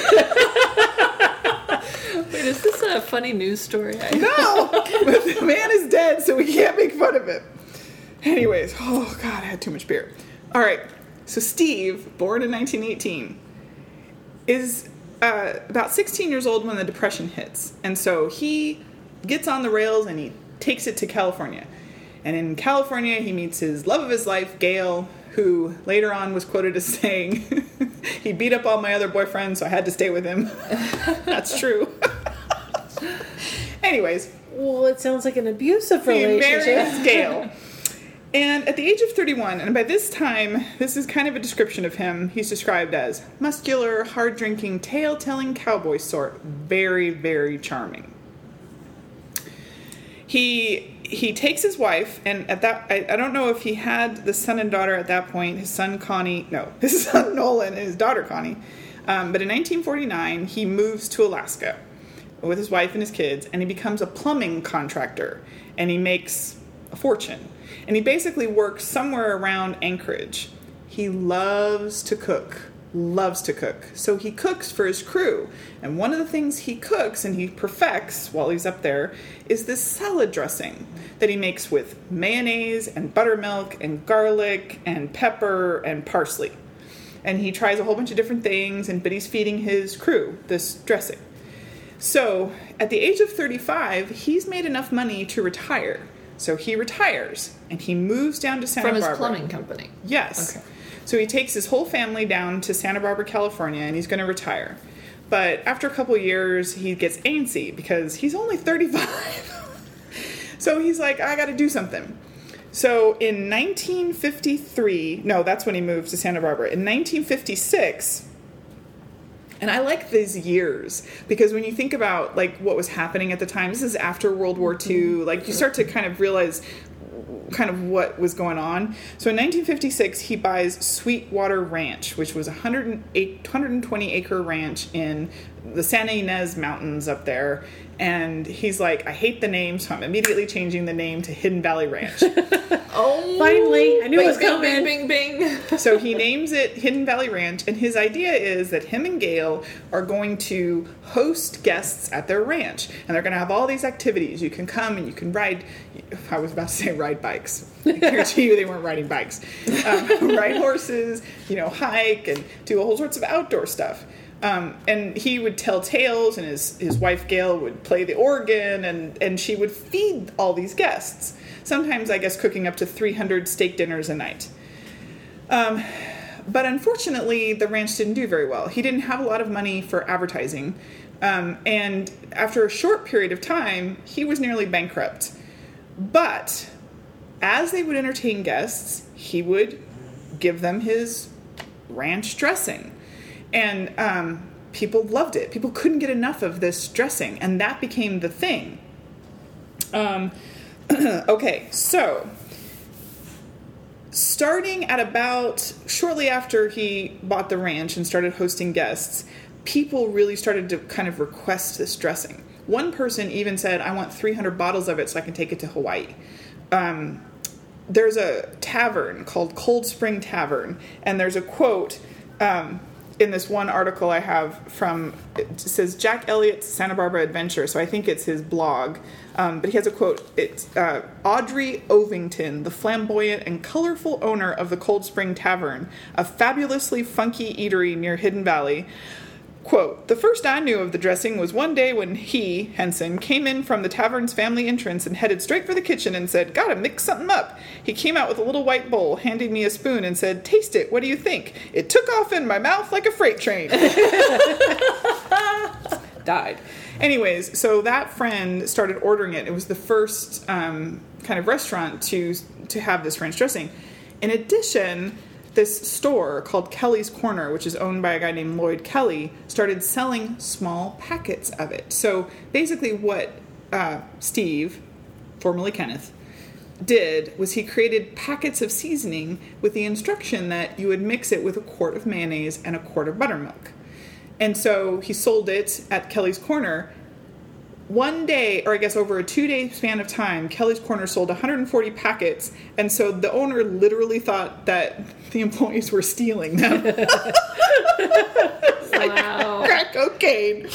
Wait, is this a funny news story? No! But the man is dead, so we can't make fun of him. Anyways, oh God, I had too much beer. All right, so Steve, born in 1918, is about 16 years old when the Depression hits. And so he gets on the rails and he takes it to California. And in California, he meets his love of his life, Gail, who later on was quoted as saying, he beat up all my other boyfriends, so I had to stay with him. That's true. Anyways. Well, it sounds like an abusive He relationship. marries Gail. And at the age of 31, and by this time, this is kind of a description of him, he's described as muscular, hard-drinking, tale-telling cowboy sort. Very, very charming. He takes his wife, and at that, I don't know if he had the son and daughter at that point, his son Nolan and his daughter Connie. But in 1949, he moves to Alaska with his wife and his kids, and he becomes a plumbing contractor, and he makes a fortune. And he basically works somewhere around Anchorage. He loves to cook. So he cooks for his crew. And one of the things he cooks and he perfects while he's up there is this salad dressing that he makes with mayonnaise and buttermilk and garlic and pepper and parsley. And he tries a whole bunch of different things, but he's feeding his crew this dressing. So at the age of 35, he's made enough money to retire. So he retires and he moves down to Santa Barbara. From his plumbing company? Yes. Okay. So he takes his whole family down to Santa Barbara, California, and he's going to retire. But after a couple of years, he gets antsy because he's only 35. So he's like, I got to do something. So in 1953, no, that's when he moved to Santa Barbara. In 1956, and I like these years because when you think about like what was happening at the time, this is after World War II, like you start to kind of realize kind of what was going on. So in 1956, he buys Sweetwater Ranch, which was a 120 acre ranch in the Santa Ynez Mountains up there. And he's like, I hate the name, so I'm immediately changing the name to Hidden Valley Ranch. Oh, finally, I knew it was coming. Bing, bing, bing. So he names it Hidden Valley Ranch, and his idea is that him and Gail are going to host guests at their ranch, and they're going to have all these activities. You can come and you can ride, I was about to say ride bikes. I guarantee you they weren't riding bikes. Ride horses, hike, and do all sorts of outdoor stuff. And he would tell tales, and his wife Gail would play the organ, and she would feed all these guests. Sometimes, I guess, cooking up to 300 steak dinners a night. But unfortunately, the ranch didn't do very well. He didn't have a lot of money for advertising. And after a short period of time, he was nearly bankrupt. But as they would entertain guests, he would give them his ranch dressing. And people loved it. People couldn't get enough of this dressing, and that became the thing. Okay, so starting at about shortly after he bought the ranch and started hosting guests, people really started to kind of request this dressing. One person even said, I want 300 bottles of it so I can take it to Hawaii. There's a tavern called Cold Spring Tavern, and there's a quote in this one article I have it says Jack Elliott's Santa Barbara Adventure, so I think it's his blog. But he has a quote. It's Audrey Ovington, the flamboyant and colorful owner of the Cold Spring Tavern, a fabulously funky eatery near Hidden Valley. Quote, the first I knew of the dressing was one day when he, Henson, came in from the tavern's family entrance and headed straight for the kitchen and said, gotta mix something up. He came out with a little white bowl, handed me a spoon and said, taste it, what do you think? It took off in my mouth like a freight train. Died. Anyways, so that friend started ordering it. It was the first kind of restaurant to have this ranch dressing. In addition, this store called Kelly's Corner, which is owned by a guy named Lloyd Kelly, started selling small packets of it. So basically what Steve, formerly Kenneth, did was he created packets of seasoning with the instruction that you would mix it with a quart of mayonnaise and a quart of buttermilk. And so he sold it at Kelly's Corner. One day, or I guess over a 2-day span of time, Kelly's Corner sold 140 packets, and so the owner literally thought that the employees were stealing them. Wow. Crack cocaine.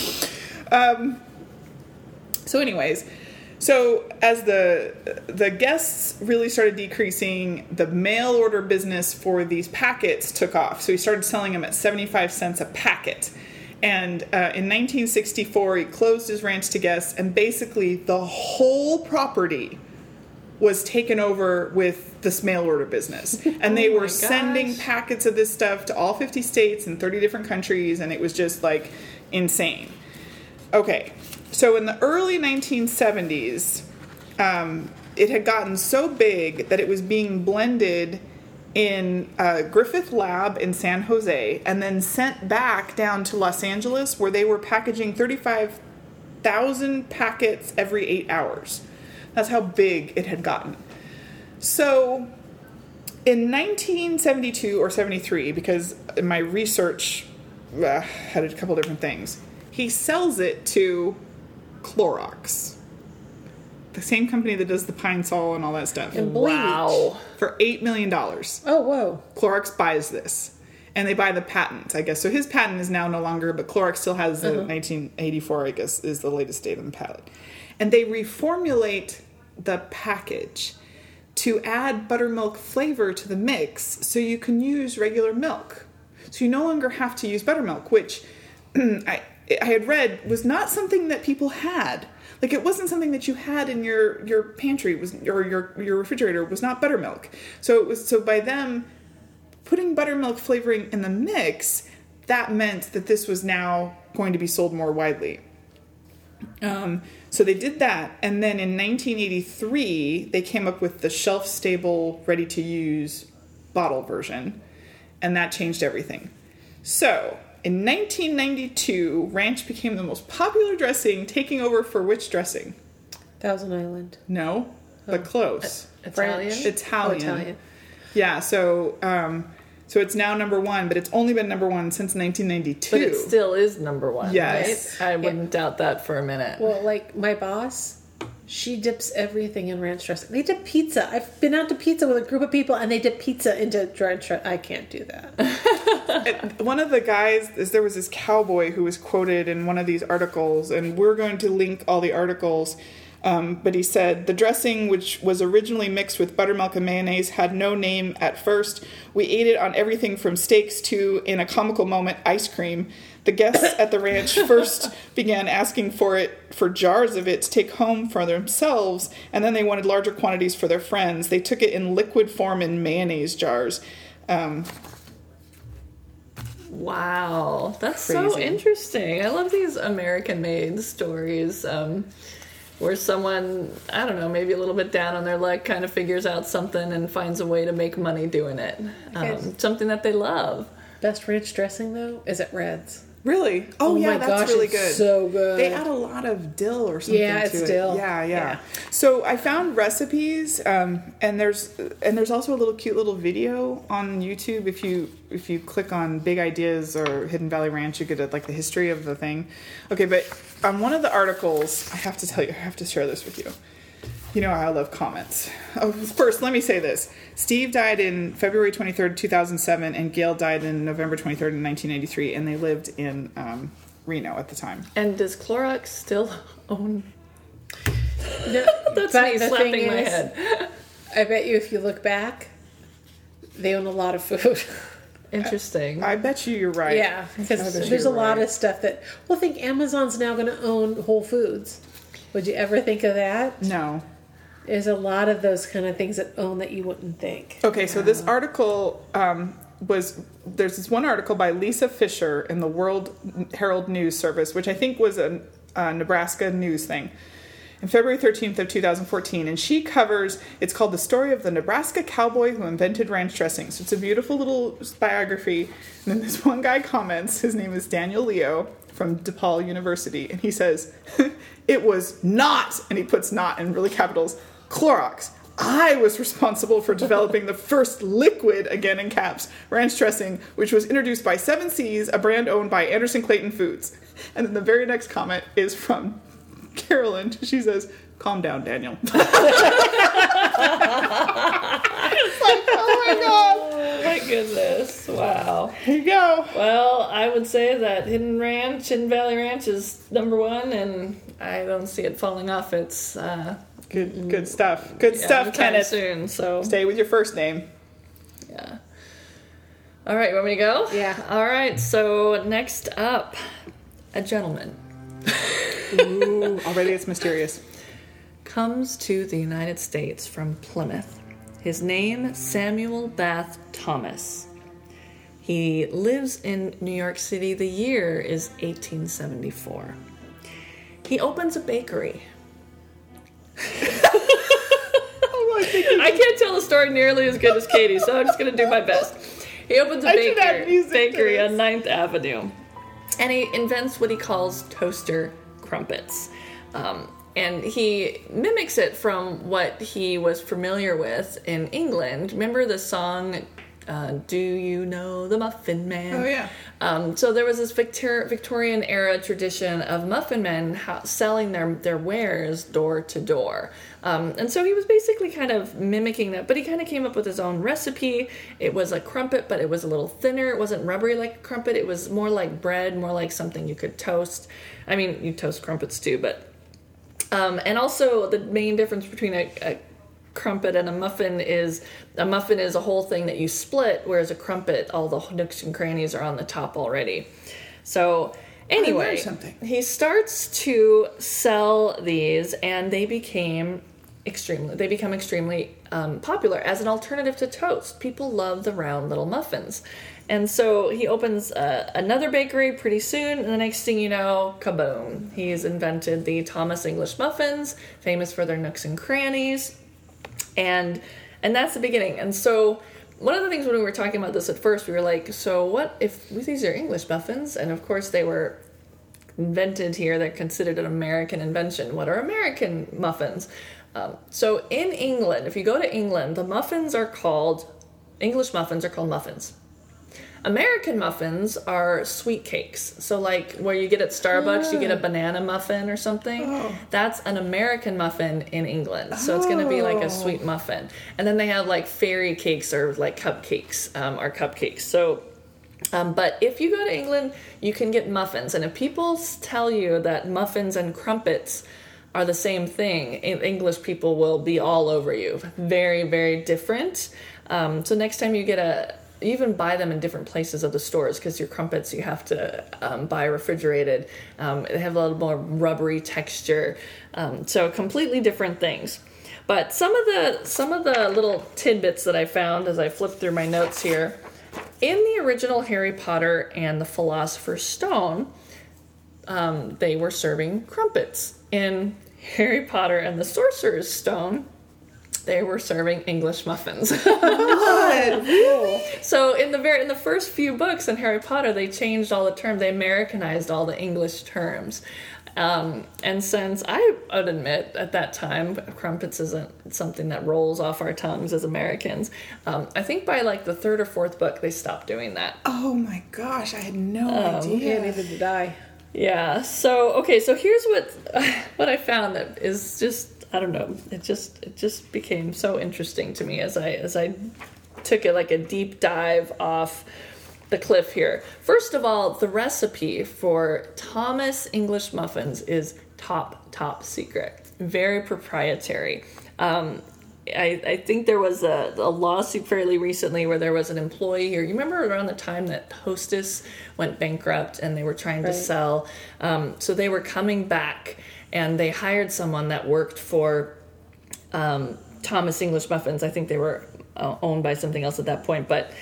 So anyways, so as the guests really started decreasing, the mail order business for these packets took off. So he started selling them at 75 cents a packet. And in 1964, he closed his ranch to guests, and basically the whole property was taken over with this mail order business. And they were sending packets of this stuff to all 50 states and 30 different countries, and it was just like insane. Okay, so in the early 1970s, it had gotten so big that it was being blended in Griffith Lab in San Jose and then sent back down to Los Angeles, where they were packaging 35,000 packets every 8 hours. That's how big it had gotten. So in 1972 or 73, because my research had a couple different things, he sells it to Clorox, the same company that does the Pine Sol and all that stuff. And bleach. Wow. For $8 million. Oh, whoa. Clorox buys this. And they buy the patent, I guess. So his patent is now no longer, but Clorox still has the 1984, I guess, is the latest date on the patent. And they reformulate the package to add buttermilk flavor to the mix so you can use regular milk. So you no longer have to use buttermilk, which I had read was not something that people had. Like, it wasn't something that you had in your pantry, or your refrigerator was not buttermilk. So by them putting buttermilk flavoring in the mix, that meant that this was now going to be sold more widely. So they did that, and then in 1983, they came up with the shelf-stable, ready-to-use bottle version, and that changed everything. So in 1992, ranch became the most popular dressing, taking over for which dressing? Thousand Island. No, but close. Italian? Italian. Oh, Italian. Yeah, so it's now number one, but it's only been number one since 1992. But it still is number one, Yes. right? I wouldn't doubt that for a minute. Well, like my boss, she dips everything in ranch dressing. They dip pizza. I've been out to pizza with a group of people, and they dip pizza into ranch dressing. I can't do that. One of the guys, there was this cowboy who was quoted in one of these articles, and we're going to link all the articles. But he said, the dressing, which was originally mixed with buttermilk and mayonnaise, had no name at first. We ate it on everything from steaks to, in a comical moment, ice cream. The guests at the ranch first began asking for jars of it to take home for themselves, and then they wanted larger quantities for their friends. They took it in liquid form in mayonnaise jars. Wow, that's Crazy. so interesting. I love these American-made stories where someone, I don't know, maybe a little bit down on their luck, kind of figures out something and finds a way to make money doing it. Something that they love. Best ranch dressing, though, is at Red's. Really? Oh yeah, my that's gosh, really it's good. so good. They add a lot of dill or something Yeah, to it's it. dill. Yeah. Yeah. So I found recipes, and there's also a cute little video on YouTube. If you click on Big Ideas or Hidden Valley Ranch, you get the history of the thing. Okay, but on one of the articles, I have to share this with you. You know how I love comments. Oh, first, let me say this. Steve died in February 23rd, 2007, and Gail died in November 23rd, 1993, and they lived in Reno at the time. And does Clorox still own? That's But me the slapping thing my is, head. I bet you if you look back, they own a lot of food. Interesting. I bet you're right. Yeah, I because bet there's you're a lot right. of stuff that... Well, I think Amazon's now going to own Whole Foods. Would you ever think of that? No. There's a lot of those kind of things that own that you wouldn't think. Okay, so this article there's this one article by Lisa Fisher in the World Herald News Service, which I think was a Nebraska news thing, in February 13th of 2014, and she covers, it's called The Story of the Nebraska Cowboy Who Invented Ranch Dressing. So it's a beautiful little biography, and then this one guy comments, his name is Daniel Leo from DePaul University, and he says, it was not, and he puts not in really capitals, Clorox. I was responsible for developing the first liquid, again in caps, ranch dressing, which was introduced by Seven Seas, a brand owned by Anderson Clayton Foods. And then the very next comment is from Carolyn. She says, calm down, Daniel. It's like, oh my God. Oh my goodness. Wow. Here you go. Well, I would say that Hidden Valley Ranch is number one, and I don't see it falling off. It's Good stuff. Good stuff, anytime Kenneth. soon, so Stay with your first name. yeah. All right, you want me to go? Yeah. All right, so next up, a gentleman Ooh, already it's mysterious. comes to the United States from Plymouth. His name, Samuel Bath Thomas. He lives in New York City. The year is 1874. He opens a bakery. I can't tell the story nearly as good as Katie, so I'm just going to do my best. He opens a bakery on 9th Avenue, and he invents what he calls toaster crumpets. And he mimics it from what he was familiar with in England. Remember the song, Do You Know the Muffin Man? Oh, yeah. So there was this Victorian era tradition of muffin men selling their wares door to door. And so he was basically kind of mimicking that, but he kind of came up with his own recipe. It was a crumpet, but it was a little thinner. It wasn't rubbery like a crumpet. It was more like bread, more like something you could toast. I mean, you toast crumpets too, but... and also the main difference between a crumpet and a muffin is a whole thing that you split, whereas a crumpet, all the nooks and crannies are on the top already. So anyway, he starts to sell these, and they become extremely popular as an alternative to toast. People love the round little muffins. And so he opens another bakery pretty soon, and the next thing you know, kaboom. He's invented the Thomas English muffins, famous for their nooks and crannies. And that's the beginning. And so one of the things when we were talking about this at first, we were like, so what if these are English muffins? And of course they were invented here. They're considered an American invention. What are American muffins? So in England, if you go to England, English muffins are called muffins. American muffins are sweet cakes. So like where you get at Starbucks, you get a banana muffin or something. Oh. That's an American muffin in England. So it's going to be like a sweet muffin. And then they have like fairy cakes or like cupcakes, are cupcakes. So, but if you go to England, you can get muffins. And if people tell you that muffins and crumpets are the same thing, English people will be all over you. Very, very different. So next time you you even buy them in different places of the stores, because your crumpets you have to buy refrigerated. They have a little more rubbery texture. So completely different things. But some of the little tidbits that I found as I flipped through my notes here, in the original Harry Potter and the Philosopher's Stone, they were serving crumpets. In Harry Potter and the Sorcerer's Stone, they were serving English muffins. What? Really? So in the first few books in Harry Potter, they changed all the terms. They Americanized all the English terms. And since I would admit at that time, crumpets isn't something that rolls off our tongues as Americans. I think by like the third or fourth book, they stopped doing that. Oh my gosh, I had no idea. Yeah, neither did I. Yeah. So here's what I found that is just, I don't know. It just became so interesting to me as I took it like a deep dive off the cliff here. First of all, the recipe for Thomas English muffins is top secret, very proprietary. I think there was a lawsuit fairly recently where there was an employee here. You remember around the time that Hostess went bankrupt and they were trying to sell. So they were coming back and they hired someone that worked for Thomas English Muffins. I think they were owned by something else at that point, but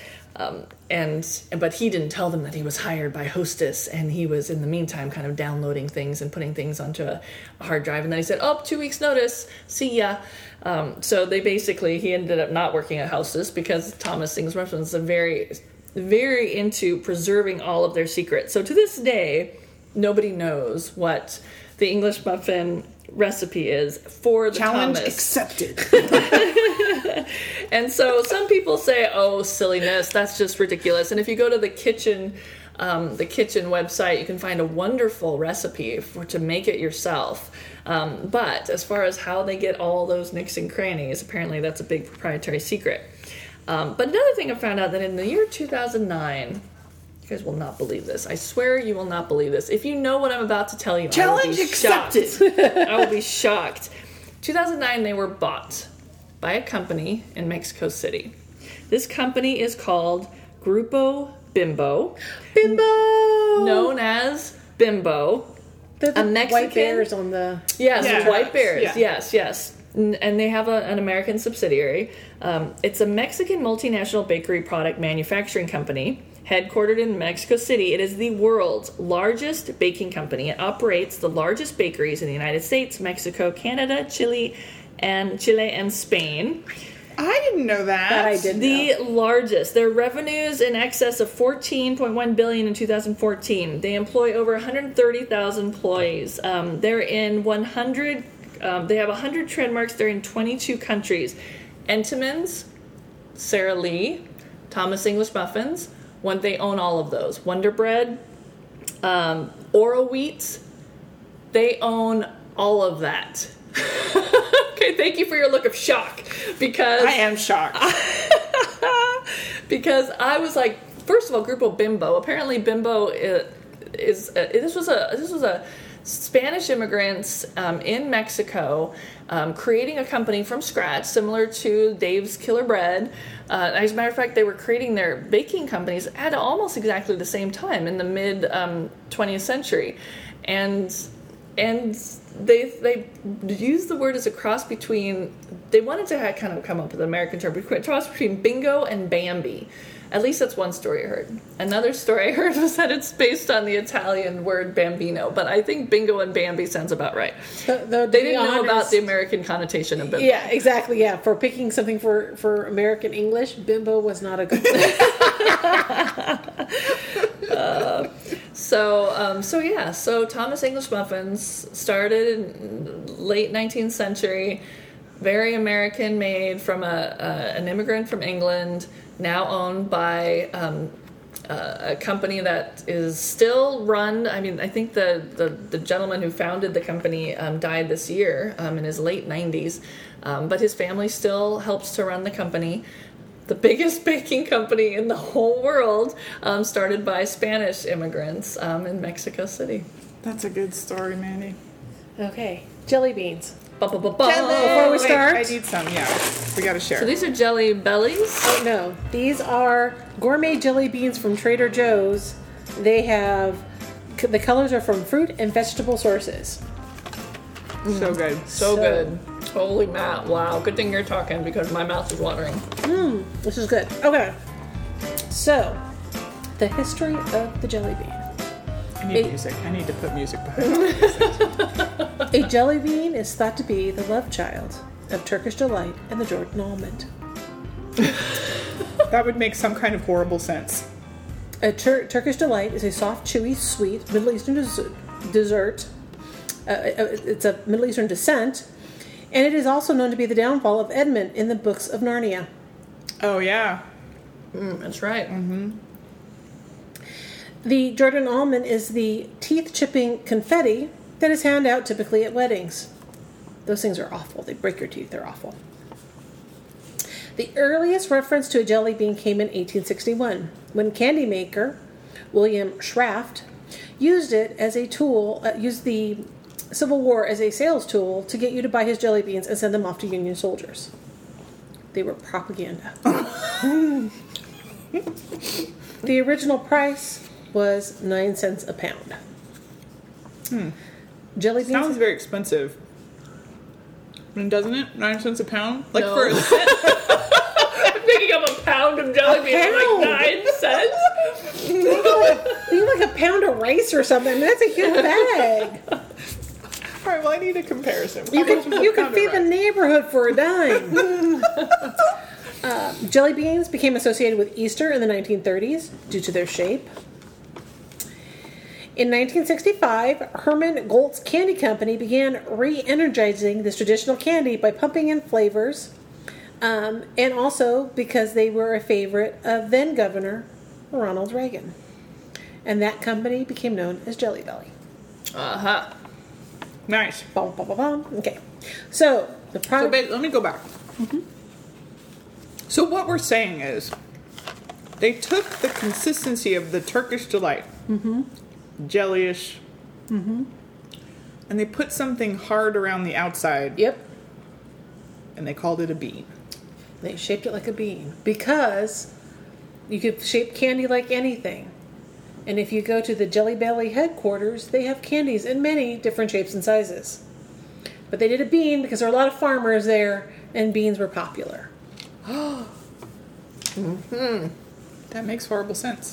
he didn't tell them that he was hired by Hostess, and he was in the meantime kind of downloading things and putting things onto a hard drive, and then he said, 2 weeks notice, see ya. So he ended up not working at Hostess because Thomas English Muffins is very, very into preserving all of their secrets. So to this day, nobody knows what the English muffin recipe is for the challenge Thomas. Accepted. And so some people say, oh, silliness, that's just ridiculous. And if you go to the kitchen website, you can find a wonderful recipe to make it yourself. But as far as how they get all those nicks and crannies, apparently that's a big proprietary secret. But another thing I found out that in the year 2009, you guys will not believe this. I swear you will not believe this. If you know what I'm about to tell you, challenge accepted. I will be shocked. 2009, they were bought by a company in Mexico City. This company is called Grupo Bimbo, Bimbo! known as Bimbo. They're the a Mexican white bears on the... Yes, Yeah. white bears. Yeah. Yes. And they have an American subsidiary. It's a Mexican multinational bakery product manufacturing company headquartered in Mexico City. It is the world's largest baking company. It operates the largest bakeries in the United States, Mexico, Canada, Chile, and Spain. I didn't know that. That I did The know. largest. Their revenues in excess of $14.1 billion in 2014. They employ over 130,000 employees. They're in 100. They have 100 trademarks. They're in 22 countries. Entenmann's, Sara Lee, Thomas English Muffins. They own all of those. Wonder Bread, Oro Wheats. They own all of that. Okay, thank you for your look of shock, because I am shocked. because I was like, first of all, Grupo Bimbo. Apparently, Bimbo this was a Spanish immigrants in Mexico creating a company from scratch, similar to Dave's Killer Bread. As a matter of fact, they were creating their baking companies at almost exactly the same time in the mid 20th century, and they used the word as a cross between. They wanted to kind of come up with an American term, a cross between bingo and Bambi. At least that's one story I heard. Another story I heard was that it's based on the Italian word bambino, but I think bingo and Bambi sounds about right. They didn't know about the American connotation of bimbo. Yeah, exactly. Yeah, for picking something for American English, bimbo was not a good So Thomas English Muffins started in late 19th century, very American made from an immigrant from England, now owned by a company that is still run. I mean, I think the gentleman who founded the company died this year in his late 90s, but his family still helps to run the company. The biggest baking company in the whole world, started by Spanish immigrants in Mexico City. That's a good story, Mandy. Okay, jelly beans. Before we start? I need some, yeah. We gotta share. So these are Jelly Bellies. Oh, no, these are gourmet jelly beans from Trader Joe's. They have, the colors are from fruit and vegetable sources. So good. So good. Holy Matt. Wow. Good thing you're talking, because my mouth is watering. This is good. Okay, so the history of the jelly bean. I need music. I need to put music behind it. A jelly bean is thought to be the love child of Turkish Delight and the Jordan almond. That would make some kind of horrible sense. A Turkish Delight is a soft, chewy, sweet Middle Eastern dessert. It's of Middle Eastern descent, and it is also known to be the downfall of Edmund in the Books of Narnia. Oh, yeah. That's right. Mm-hmm. The Jordan almond is the teeth-chipping confetti that is handed out typically at weddings. Those things are awful. They break your teeth. They're awful. The earliest reference to a jelly bean came in 1861, when candy maker William Schraft used it as a tool, used the Civil War as a sales tool to get you to buy his jelly beans and send them off to Union soldiers. They were propaganda. The original price was 9 cents a pound. Jelly beans. Sounds very expensive. Doesn't it? 9 cents a pound? Like No. for a cent? I'm picking up a pound of jelly beans for pound. like 9 cents. Think like a pound of rice or something. That's a huge bag. All right, well, I need a comparison. You How much was a could pound of feed the rice? neighborhood for a dime. Jelly beans became associated with Easter in the 1930s due to their shape. In 1965, Herman Goltz Candy Company began re-energizing this traditional candy by pumping in flavors, and also because they were a favorite of then Governor Ronald Reagan. And that company became known as Jelly Belly. Uh-huh. Nice. Bum, bum, bum, bum. Okay, so the So product. let me go back. So what we're saying is, they took the consistency of the Turkish Delight, jellyish, and they put something hard around the outside, Yep. and they called it a bean. They shaped it like a bean because You could shape candy like anything. And if you go to the Jelly Belly headquarters, they have candies in many different shapes and sizes. But they did a bean because there are a lot of farmers there, and beans were popular. That makes horrible sense.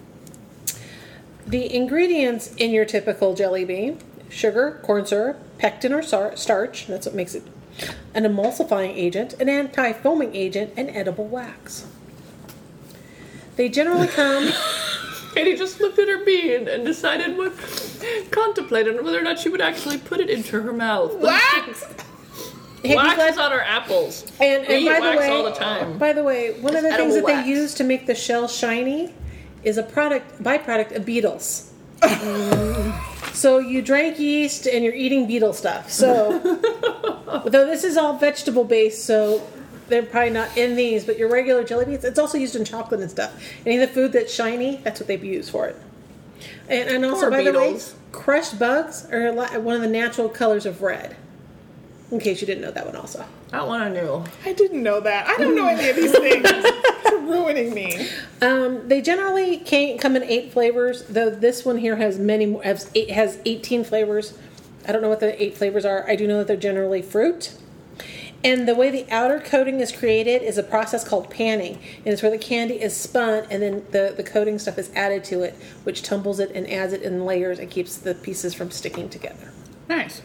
The ingredients in your typical jelly bean: sugar, corn syrup, pectin or starch, that's what makes it, an emulsifying agent, an anti-foaming agent, and edible wax. They generally come... Katie just looked at her bean and contemplated whether or not she would actually put it into her mouth. Wax! Wax is on our apples. And we eat by the wax way, all the time. By the way, one of the things that edible they use to make the shell shiny is a byproduct of beetles. So you drank yeast and you're eating beetle stuff. So, though this is all vegetable based, so they're probably not in these, but your regular jelly beans, it's also used in chocolate and stuff. Any of the food that's shiny, that's what they've used for it. And also, Poor by the way, beetles. crushed bugs are one of the natural colors of red. In case you didn't know that one also. That one I knew. I didn't know that. I don't know any of these things. You're ruining me. They generally come in 8 flavors, though this one here has has 18 flavors. I don't know what the 8 flavors are. I do know that they're generally fruit. And the way the outer coating is created is a process called panning. And it's where the candy is spun and then the coating stuff is added to it, which tumbles it and adds it in layers and keeps the pieces from sticking together. Nice.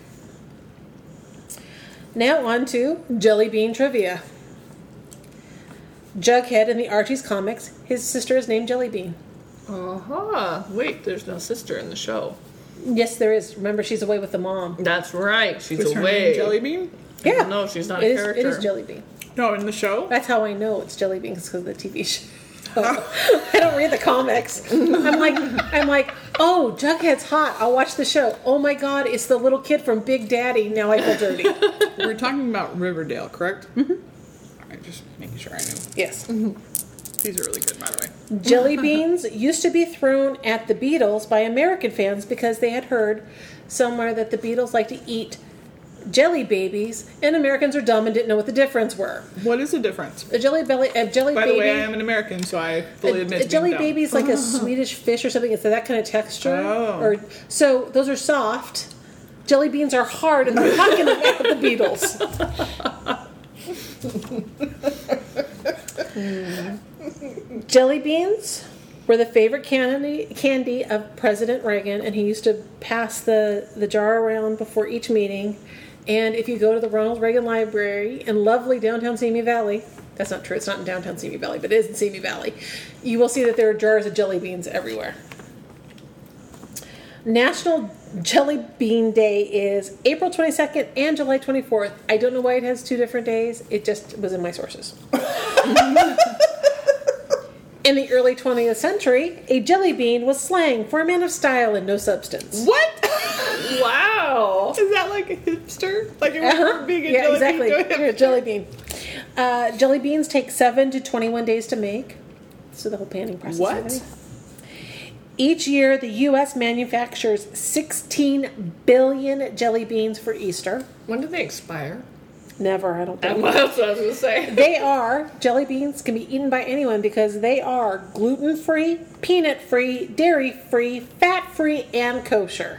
Now on to Jelly Bean trivia. Jughead in the Archie's comics, his sister is named Jelly Bean. Wait, there's no sister in the show. Yes, there is. Remember, she's away with the mom. That's right. She's Was her away. name Jelly Bean? Yeah. No, she's not a It is, character. it is Jelly Bean. No, in the show? That's how I know it's Jelly Bean, because of the TV show. I don't read the comics. I'm like, oh, Jughead's hot. I'll watch the show. Oh my God, it's the little kid from Big Daddy. Now I feel dirty. We're talking about Riverdale, correct? Mm-hmm. All right, just making sure I knew. Yes. These are really good, by the way. Jelly beans used to be thrown at the Beatles by American fans because they had heard somewhere that the Beatles like to eat jelly babies, and Americans are dumb and didn't know what the difference were. What is the difference? A jelly By baby. the way, I am an American, so I fully admit A to jelly being dumb. baby is like a Swedish fish or something. It's that kind of texture. Oh. So those are soft. Jelly beans are hard, and they're talking about the Beatles. Jelly beans were the favorite candy of President Reagan, and he used to pass the jar around before each meeting. And if you go to the Ronald Reagan Library in lovely downtown Simi Valley, that's not true, it's not in downtown Simi Valley, but it is in Simi Valley, you will see that there are jars of jelly beans everywhere. National Jelly Bean Day is April 22nd and July 24th. I don't know why it has 2 different days. It just was in my sources. In the early 20th century, a jelly bean was slang for a man of style and no substance. What? Wow. Is that like a hipster? Like it went from being a Yeah, jelly exactly. bean to a You're a hipster? jelly bean. Jelly beans take 7 to 21 days to make. So the whole panning process. What? already. Each year, the U.S. manufactures 16 billion jelly beans for Easter. When do they expire? Never, I don't think. That's what I was going to say. Jelly beans can be eaten by anyone because they are gluten-free, peanut-free, dairy-free, fat-free, and kosher.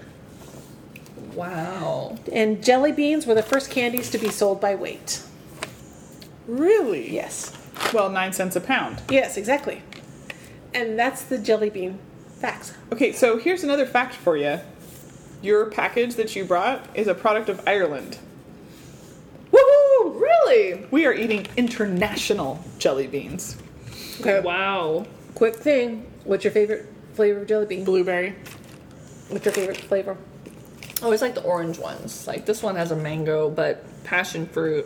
Wow. And jelly beans were the first candies to be sold by weight. Really? Yes. Well, 9 cents a pound. Yes, exactly. And that's the jelly bean facts. Okay, so here's another fact for you. Your package that you brought is a product of Ireland. Woohoo! Really? We are eating international jelly beans. Okay. Wow. Quick thing. What's your favorite flavor of jelly bean? Blueberry. What's your favorite flavor? I always like the orange ones. Like this one has a mango, but passion fruit.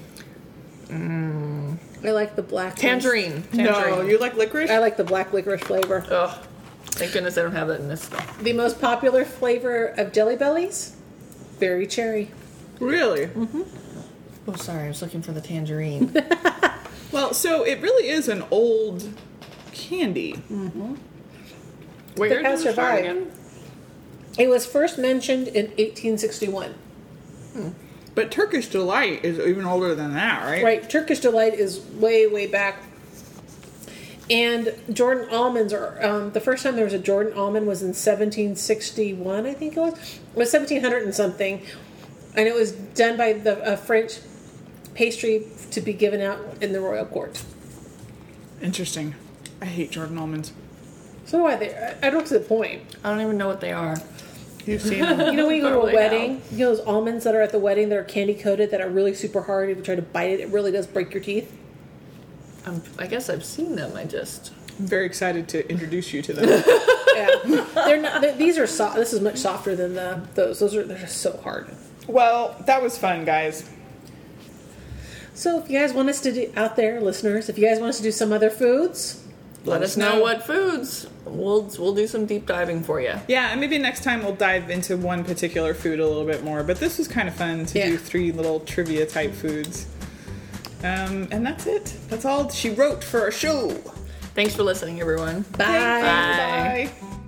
I like the black Tangerine. No, you like licorice? I like the black licorice flavor. Ugh. Thank goodness I don't have that in this stuff. The most popular flavor of Jelly Bellies? Berry cherry. Really? Oh, sorry. I was looking for the tangerine. Well, so it really is an old candy. Where That has did it start survived. again? It was first mentioned in 1861. But Turkish Delight is even older than that, right? Right, Turkish Delight is way, way back. And Jordan almonds are, the first time there was a Jordan almond was in 1761, I think it was. It was 1700 and something. And it was done by the French pastry to be given out in the royal court. Interesting. I hate Jordan almonds. So do I. I don't see the point. I don't even know what they are. You've seen them. You know when you go to a Probably wedding, now. you know those almonds that are at the wedding that are candy coated that are really super hard. If you try to bite it, it really does break your teeth. I guess I've seen them. I just... I'm very excited to introduce you to them. Yeah, they're not. These are soft. This is much softer than those. They're just so hard. Well, that was fun, guys. So if you guys want us to do out there, listeners, if you guys want us to do some other foods, Let us know what foods. We'll do some deep diving for you. Yeah, and maybe next time we'll dive into one particular food a little bit more. But this was kind of fun to do 3 little trivia type foods. And that's it. That's all she wrote for our show. Thanks for listening, everyone. bye. Bye.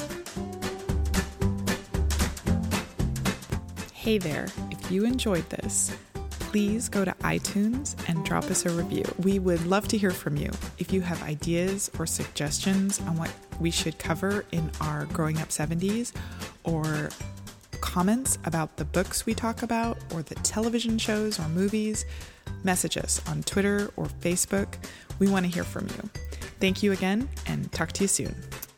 Hey there, if you enjoyed this, please go to iTunes and drop us a review. We would love to hear from you. If you have ideas or suggestions on what we should cover in our Growing Up 70s, or comments about the books we talk about, or the television shows or movies, message us on Twitter or Facebook. We want to hear from you. Thank you again, and talk to you soon.